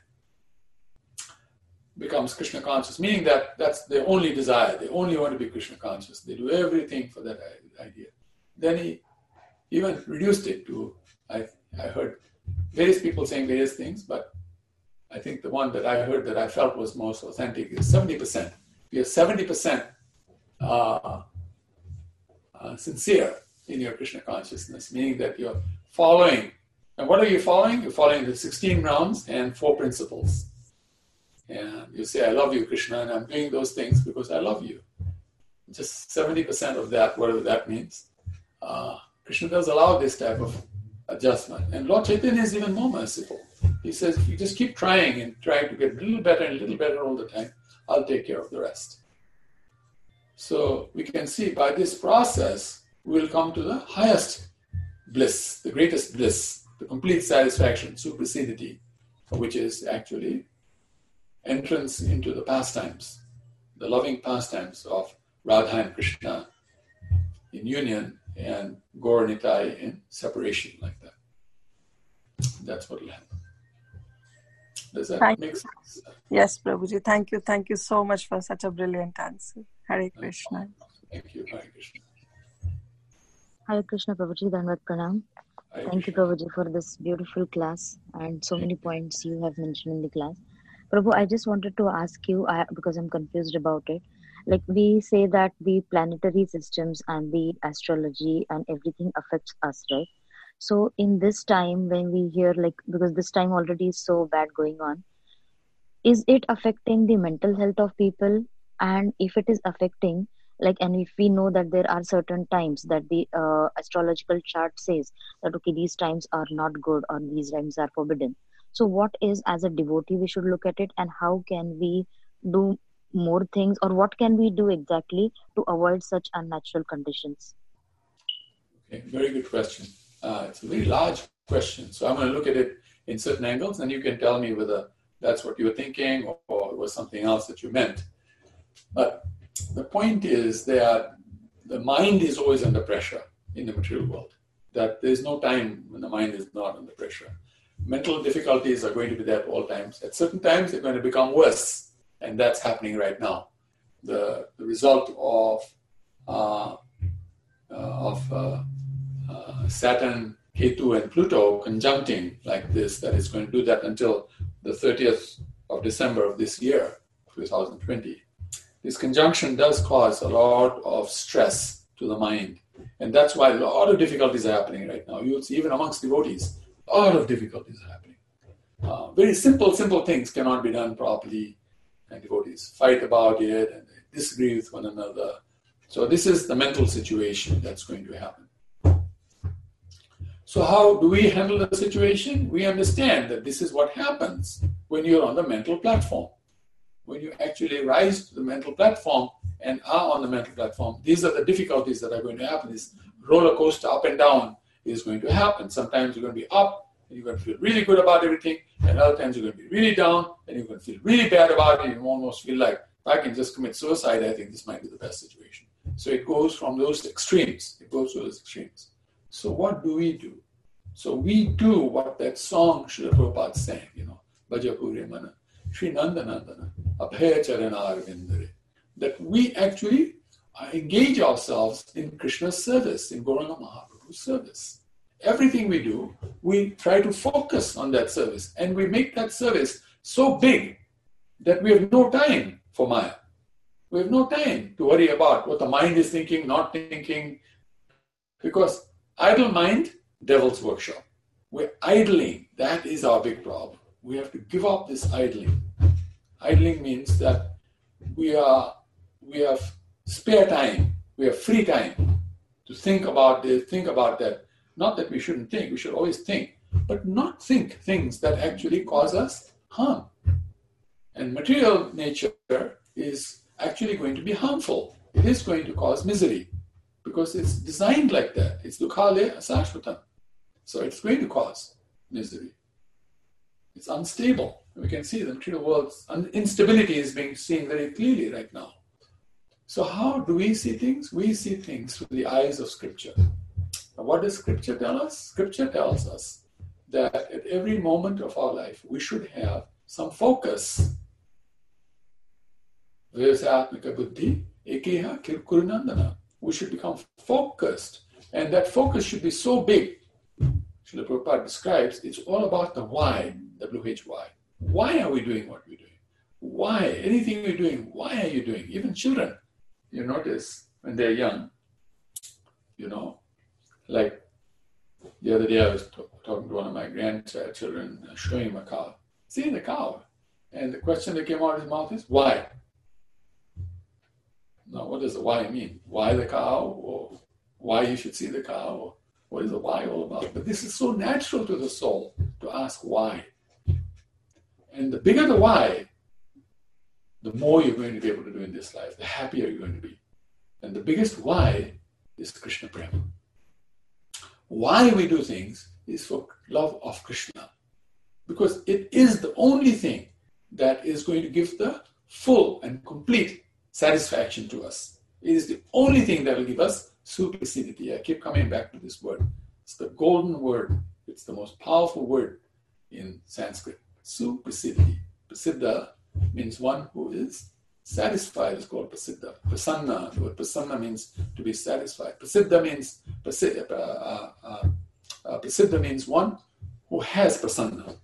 becomes Krishna conscious, meaning that that's their only desire. They only want to be Krishna conscious. They do everything for that idea. Then he even reduced it to, I, I heard various people saying various things, but I think the one that I heard that I felt was most authentic is seventy percent. If you have seventy percent uh, uh, sincere in your Krishna consciousness, meaning that you're following. And what are you following? You're following the sixteen rounds and four principles. And you say, I love you, Krishna, and I'm doing those things because I love you. Just seventy percent of that, whatever that means. Uh, Krishna does allow this type of adjustment. And Lord Chaitanya is even more merciful. He says, if you just keep trying and trying to get a little better and a little better all the time, I'll take care of the rest. So we can see by this process, we'll come to the highest bliss, the greatest bliss, the complete satisfaction, supersedity, which is actually entrance into the pastimes, the loving pastimes of Radha and Krishna in union and Gaur Nitai in separation like that. That's what will happen. Does that Thank make you. sense? Yes, Prabhuji. Thank you. Thank you so much for such a brilliant answer. Hare Krishna. Thank you. Hare Krishna. Hare Krishna, Prabhuji. Dandavat Pranam. Hare Thank you, Krishna. Prabhuji, for this beautiful class and so many points you have mentioned in the class. Prabhu, I just wanted to ask you, I, because I'm confused about it. Like we say that the planetary systems and the astrology and everything affects us, right? So in this time when we hear like, because this time already is so bad going on, is it affecting the mental health of people? And if it is affecting, like, and if we know that there are certain times that the uh, astrological chart says that, okay, these times are not good or these times are forbidden. So what is, as a devotee, we should look at it, and how can we do more things, or what can we do exactly to avoid such unnatural conditions? Okay, very good question. Uh, it's a very large question. So I'm going to look at it in certain angles, and you can tell me whether that's what you were thinking or, or it was something else that you meant. But the point is that the mind is always under pressure in the material world, that there's no time when the mind is not under pressure. Mental difficulties are going to be there at all times. At certain times, they're going to become worse, and that's happening right now. The, the result of uh, uh, of uh, uh, Saturn, Ketu, and Pluto conjuncting like this, that is going to do that until the thirtieth of December of this year, twenty twenty. This conjunction does cause a lot of stress to the mind, and that's why a lot of difficulties are happening right now. You'll see even amongst devotees, a lot of difficulties are happening. Uh, very simple, simple things cannot be done properly, and devotees fight about it and they disagree with one another. So this is the mental situation that's going to happen. So how do we handle the situation? We understand that this is what happens when you're on the mental platform. When you actually rise to the mental platform and are on the mental platform, these are the difficulties that are going to happen. This roller coaster up and down is going to happen. Sometimes you're going to be up and you're going to feel really good about everything, and other times you're going to be really down and you're going to feel really bad about it. You almost feel like, if I can just commit suicide, I think this might be the best situation. So it goes from those extremes. It goes to those extremes. So what do we do? So we do what that song Srila Prabhupada sang, you know, Bhajapuri Mana, Sri Nandanandana, Abhaya Charana Arvindare, that we actually engage ourselves in Krishna's service, in Gauranga Mahaprabhu's service. Everything we do, we try to focus on that service, and we make that service so big that we have no time for Maya. We have no time to worry about what the mind is thinking, not thinking, because idle mind, devil's workshop. We're idling. That is our big problem. We have to give up this idling. Idling means that we are we have spare time, we have free time to think about this, think about that. Not that we shouldn't think, we should always think, but not think things that actually cause us harm. And material nature is actually going to be harmful. It is going to cause misery because it's designed like that. It's dukkale asashvatam. So it's going to cause misery. It's unstable. We can see the material world's instability is being seen very clearly right now. So how do we see things? We see things through the eyes of Scripture. Now, what does Scripture tell us? Scripture tells us that at every moment of our life, we should have some focus. We should become focused. And that focus should be so big. Srila Prabhupada describes it's all about the why, W H Y. Why are we doing what we're doing? Why? Anything you're doing, why are you doing? Even children. you notice when they're young, you know, like the other day I was t- talking to one of my grandchildren, showing him a cow. See the cow. And the question that came out of his mouth is, why? Now, what does the why mean? Why the cow? Or why you should see the cow? Or what is the why all about? But this is so natural to the soul to ask why. And the bigger the why, the more you're going to be able to do in this life, the happier you're going to be. And the biggest why is Krishna Prema. Why we do things is for love of Krishna. Because it is the only thing that is going to give the full and complete satisfaction to us. It is the only thing that will give us suprasiditi. I keep coming back to this word. It's the golden word. It's the most powerful word in Sanskrit. Suprasiditi. Prasiddha means one who is satisfied, is called prasiddha. Prasanna, the word prasanna means to be satisfied. Prasiddha means, prasiddha, uh, uh, uh, prasiddha means one who has prasanna.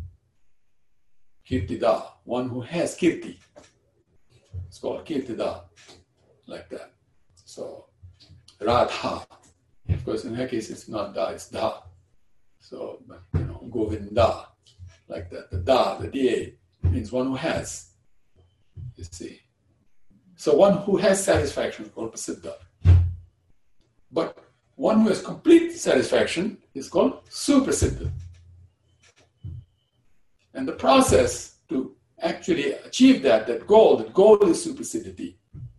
Kirtida, one who has kirti. It's called kirtida, like that. So, Radha. Of course, in her case, it's not da, it's da. So, but, you know, Govinda, like that. The da, the da, means one who has. You see. So, one who has satisfaction is called prasiddha. But one who has complete satisfaction is called suprasiddha. And the process to actually achieve that, that goal, that goal is suprasiditi.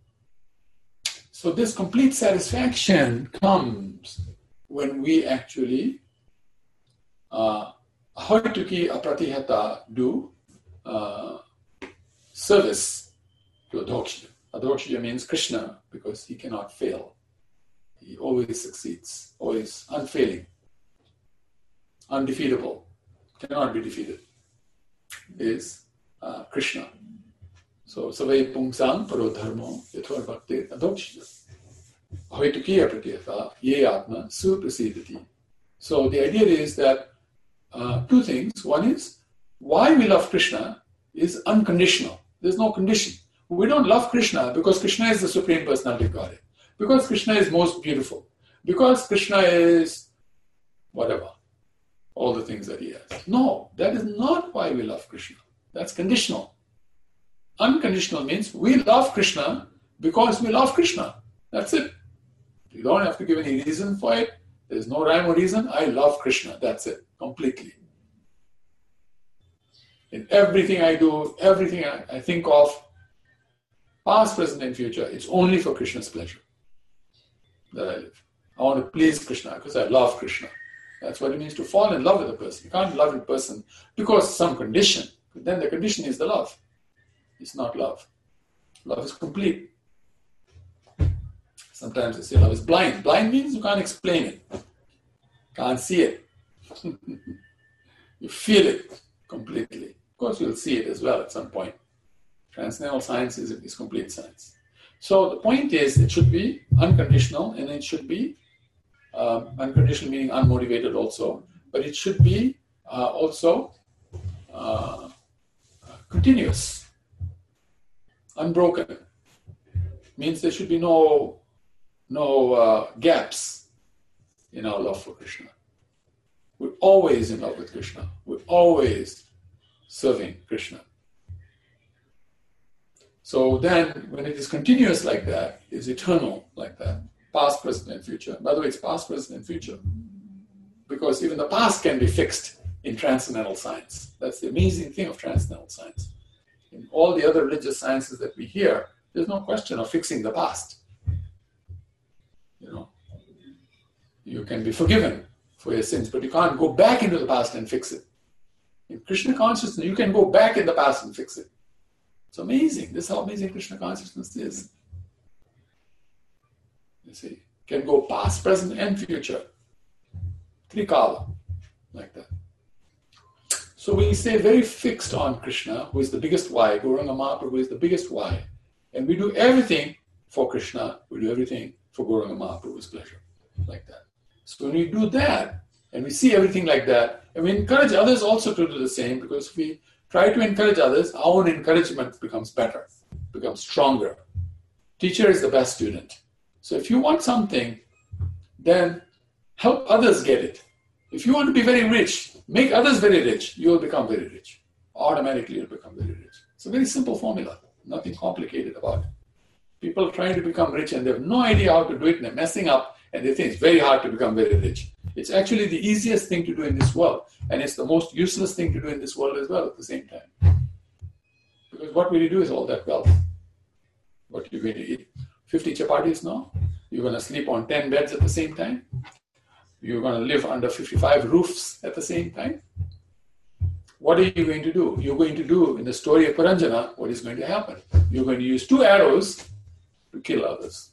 So this complete satisfaction comes when we actually uh, Ahoituki apratihata do uh, service to Adhokshaja. Adhokshaja means Krishna because he cannot fail. He always succeeds, always unfailing, undefeatable, cannot be defeated. Is uh, Krishna. So, savai pungsang paro dharmo yathor bhakti adhokshaja. Ahoitukiya pratyata ye atma suprasidati. So the idea is that uh, two things. One is, why we love Krishna is unconditional. There's no condition. We don't love Krishna because Krishna is the Supreme Personality of Godhead. Because Krishna is most beautiful. Because Krishna is whatever. All the things that he has. No, that is not why we love Krishna. That's conditional. Unconditional means we love Krishna because we love Krishna. That's it. You don't have to give any reason for it. There's no rhyme or reason. I love Krishna. That's it. Completely. In everything I do, everything I, I think of, past, present, and future, it's only for Krishna's pleasure that I live. I want to please Krishna because I love Krishna. That's what it means to fall in love with a person. You can't love a person because of some condition. But then the condition is the love. It's not love. Love is complete. Sometimes they say love is blind. Blind means you can't explain it. Can't see it. You feel it completely. Of course, you'll see it as well at some point. Transcendental science is, is complete science. So the point is, it should be unconditional and it should be Um, unconditional meaning unmotivated also, but it should be uh, also uh, continuous, unbroken. Means there should be no no uh, gaps in our love for Krishna. We're always in love with Krishna. We're always serving Krishna. So then, when it is continuous like that, it's eternal like that. Past, present, and future. By the way, it's past, present, and future. Because even the past can be fixed in transcendental science. That's the amazing thing of transcendental science. In all the other religious sciences that we hear, there's no question of fixing the past. You know, you can be forgiven for your sins, but you can't go back into the past and fix it. In Krishna consciousness, you can go back in the past and fix it. It's amazing. This is how amazing Krishna consciousness is. You see, can go past, present, and future. Trikala, like that. So we stay very fixed on Krishna, who is the biggest why, Gauranga Mahaprabhu is the biggest why. And we do everything for Krishna, we do everything for Gauranga Mahaprabhu's pleasure, like that. So when we do that, and we see everything like that, and we encourage others also to do the same, because if we try to encourage others, our own encouragement becomes better, becomes stronger. Teacher is the best student. So if you want something, then help others get it. If you want to be very rich, make others very rich, you will become very rich. Automatically you'll become very rich. It's a very simple formula, nothing complicated about it. People trying to become rich and they have no idea how to do it and they're messing up and they think it's very hard to become very rich. It's actually the easiest thing to do in this world, and it's the most useless thing to do in this world as well at the same time. Because what will you do with all that wealth? What are you going to eat? fifty chapatis now? You're going to sleep on ten beds at the same time? You're going to live under fifty-five roofs at the same time? What are you going to do? You're going to do, in the story of Paranjana, what is going to happen? You're going to use two arrows to kill others.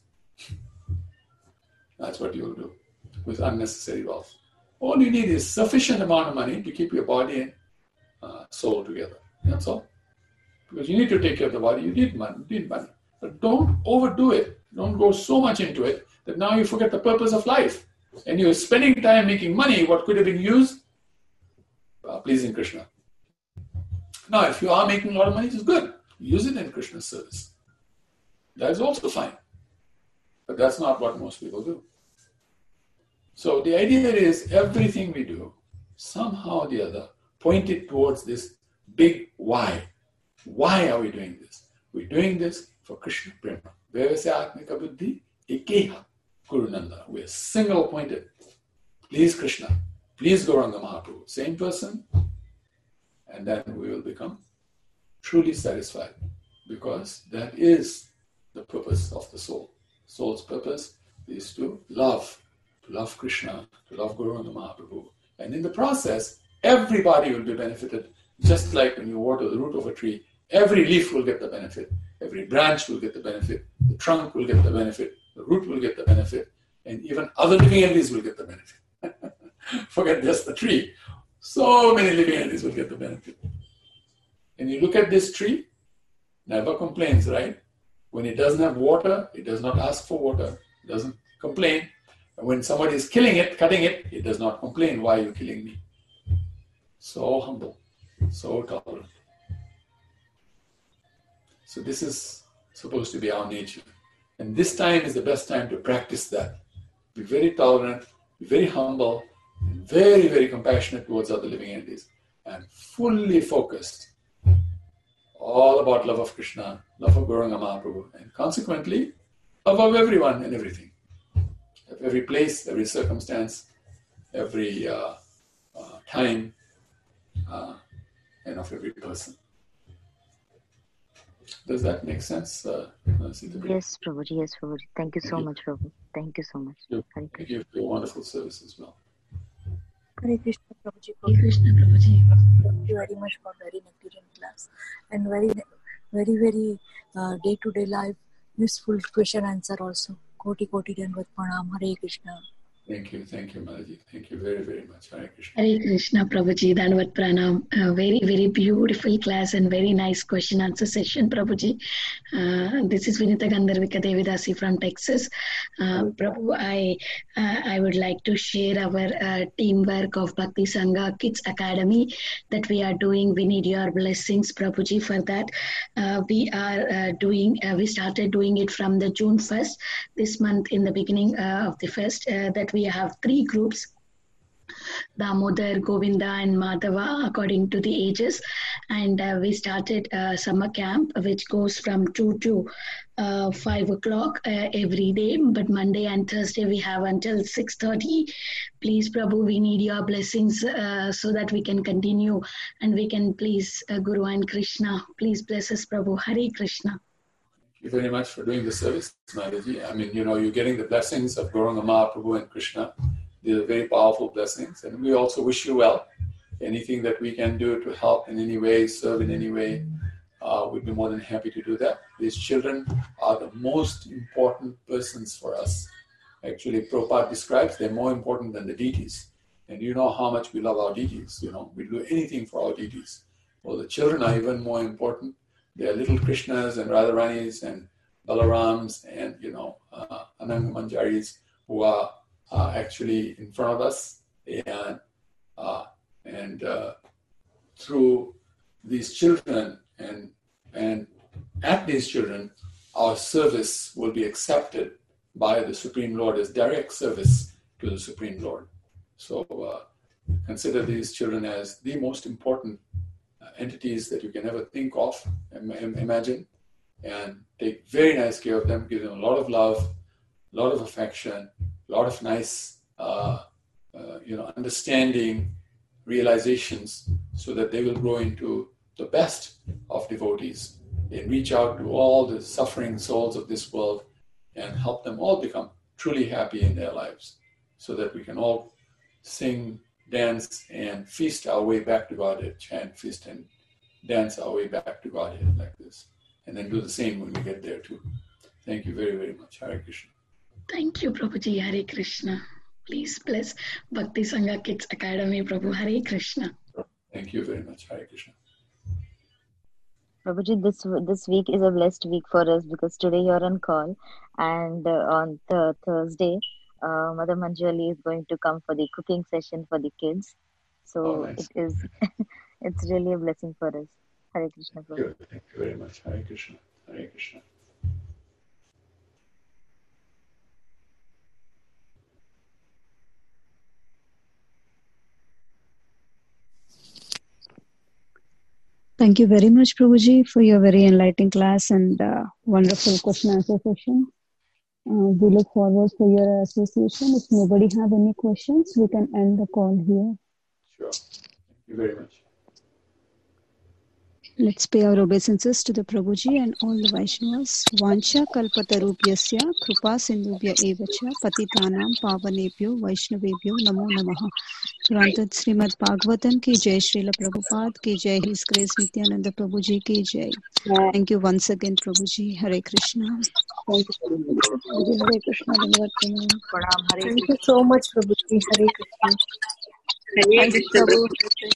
That's what you'll do with unnecessary wealth. All you need is sufficient amount of money to keep your body and uh, soul together. That's all. Because you need to take care of the body, you need money, you need money. But don't overdo it. Don't go so much into it that now you forget the purpose of life. And you're spending time making money, what could have been used? Uh, pleasing Krishna. Now, if you are making a lot of money, it's good. Use it in Krishna's service. That is also fine. But that's not what most people do. So the idea is everything we do, somehow or the other, pointed towards this big why. Why are we doing this? We're doing this for Krishna Prema. Vyavasya Atmika Buddhi Ekeha Kurunanda. We're single-pointed. Please Krishna. Please Gauranga Mahaprabhu. Same person. And then we will become truly satisfied. Because that is the purpose of the soul. Soul's purpose is to love. To love Krishna. To love Gauranga Mahaprabhu. And in the process, everybody will be benefited. Just like when you water the root of a tree, every leaf will get the benefit. Every branch will get the benefit. The trunk will get the benefit. The root will get the benefit. And even other living entities will get the benefit. Forget just the tree. So many living entities will get the benefit. And you look at this tree, never complains, right? When it doesn't have water, it does not ask for water. It doesn't complain. And when somebody is killing it, cutting it, it does not complain. Why are you killing me? So humble. So tolerant. So this is supposed to be our nature. And this time is the best time to practice that. Be very tolerant, be very humble, and very, very compassionate towards other living entities. And fully focused. All about love of Krishna, love of Gauranga Mahaprabhu, and consequently, love of everyone and everything. Of every place, every circumstance, every uh, uh, time, uh, and of every person. Does that make sense? Uh, yes, Prabhuji. Yes, Prabhuji. Thank you so Thank much, Prabhu. Thank you so much. You. Thank you for your wonderful service as well. Hare Krishna, Prabhuji. Hare Krishna, Prabhuji. Thank you very much for very nectarian class and very, very, very uh, day-to-day life useful question answer also. Koti Koti Dandavat Pranam. Hare Krishna. Thank you, thank you, Mataji. Thank you very, very much. Hare Krishna. Hare Krishna, Prabhuji. Dandavat Pranam. A very, very beautiful class and very nice question answer session, Prabhuji. Uh, this is Vinita Gandharvika Devidasi from Texas. Uh, Prabhu, I uh, I would like to share our uh, teamwork of Bhakti Sangha Kids Academy that we are doing. We need your blessings, Prabhuji, for that. Uh, we are uh, doing, uh, we started doing it from the June first, this month in the beginning uh, of the fest, uh, that we We have three groups, Damodar, Govinda and Madhava according to the ages, and uh, we started a summer camp which goes from two to uh, five o'clock uh, every day, but Monday and Thursday we have until six thirty. Please Prabhu, we need your blessings uh, so that we can continue and we can please uh, Guru and Krishna. Please bless us, Prabhu. Hare Krishna. Thank you very much for doing the service, Mataji. I mean, you know, you're getting the blessings of Gauranga Mahaprabhu and Krishna. These are very powerful blessings. And we also wish you well. Anything that we can do to help in any way, serve in any way, uh, we'd be more than happy to do that. These children are the most important persons for us. Actually, Prabhupada describes they're more important than the deities. And you know how much we love our deities. You know, we do anything for our deities. Well, the children are even more important. They are little Krishnas and Radharanis and Balarams and, you know, uh, Ananga Manjaris who are uh, actually in front of us. And, uh, and uh, through these children and, and at these children, our service will be accepted by the Supreme Lord as direct service to the Supreme Lord. So uh, consider these children as the most important uh, entities that you can ever think of, im- imagine, and take very nice care of them, give them a lot of love, a lot of affection, a lot of nice, uh, uh, you know, understanding, realizations, so that they will grow into the best of devotees and reach out to all the suffering souls of this world and help them all become truly happy in their lives, so that we can all sing, dance, and feast our way back to Godhead, chant, feast, and dance our way back to Godhead like this. And then do the same when we get there too. Thank you very, very much. Hare Krishna. Thank you, Prabhuji. Hare Krishna. Please bless Bhakti Sangha Kids Academy, Prabhu. Hare Krishna. Thank you very much. Hare Krishna. Prabhuji, this this week is a blessed week for us because today you're on call, and uh, on th- Thursday, uh, Mother Manjali is going to come for the cooking session for the kids. So Oh, nice. it is, it's really a blessing for us. Hare Krishna, Prabhu. Good. Thank you very much. Hare Krishna. Hare Krishna. Thank you very much, Prabhuji, for your very enlightening class and uh, wonderful question answer session. Uh, we look forward for your association. If nobody have any questions, we can end the call here. Sure. Thank you very much. Let's pay our obeisances to the Prabhuji and all the Vaishnavas. Vancha kalpatarubhyasya krupa sindhubhya evacha patitanam pavanebhyo Vaishnavebhyo namo namaha. Granted Srimad Bhagavatam ki jai, Srila Prabhupada ki jai, His Grace Nityananda Prabhuji ki jai. Thank you once again, Prabhuji. Hare Krishna. Thank you. Hare Krishna. Dhanyavad pranam. Pranam, Hare Thank you so much, Prabhuji. Hare Krishna. Thank you, Prabhu.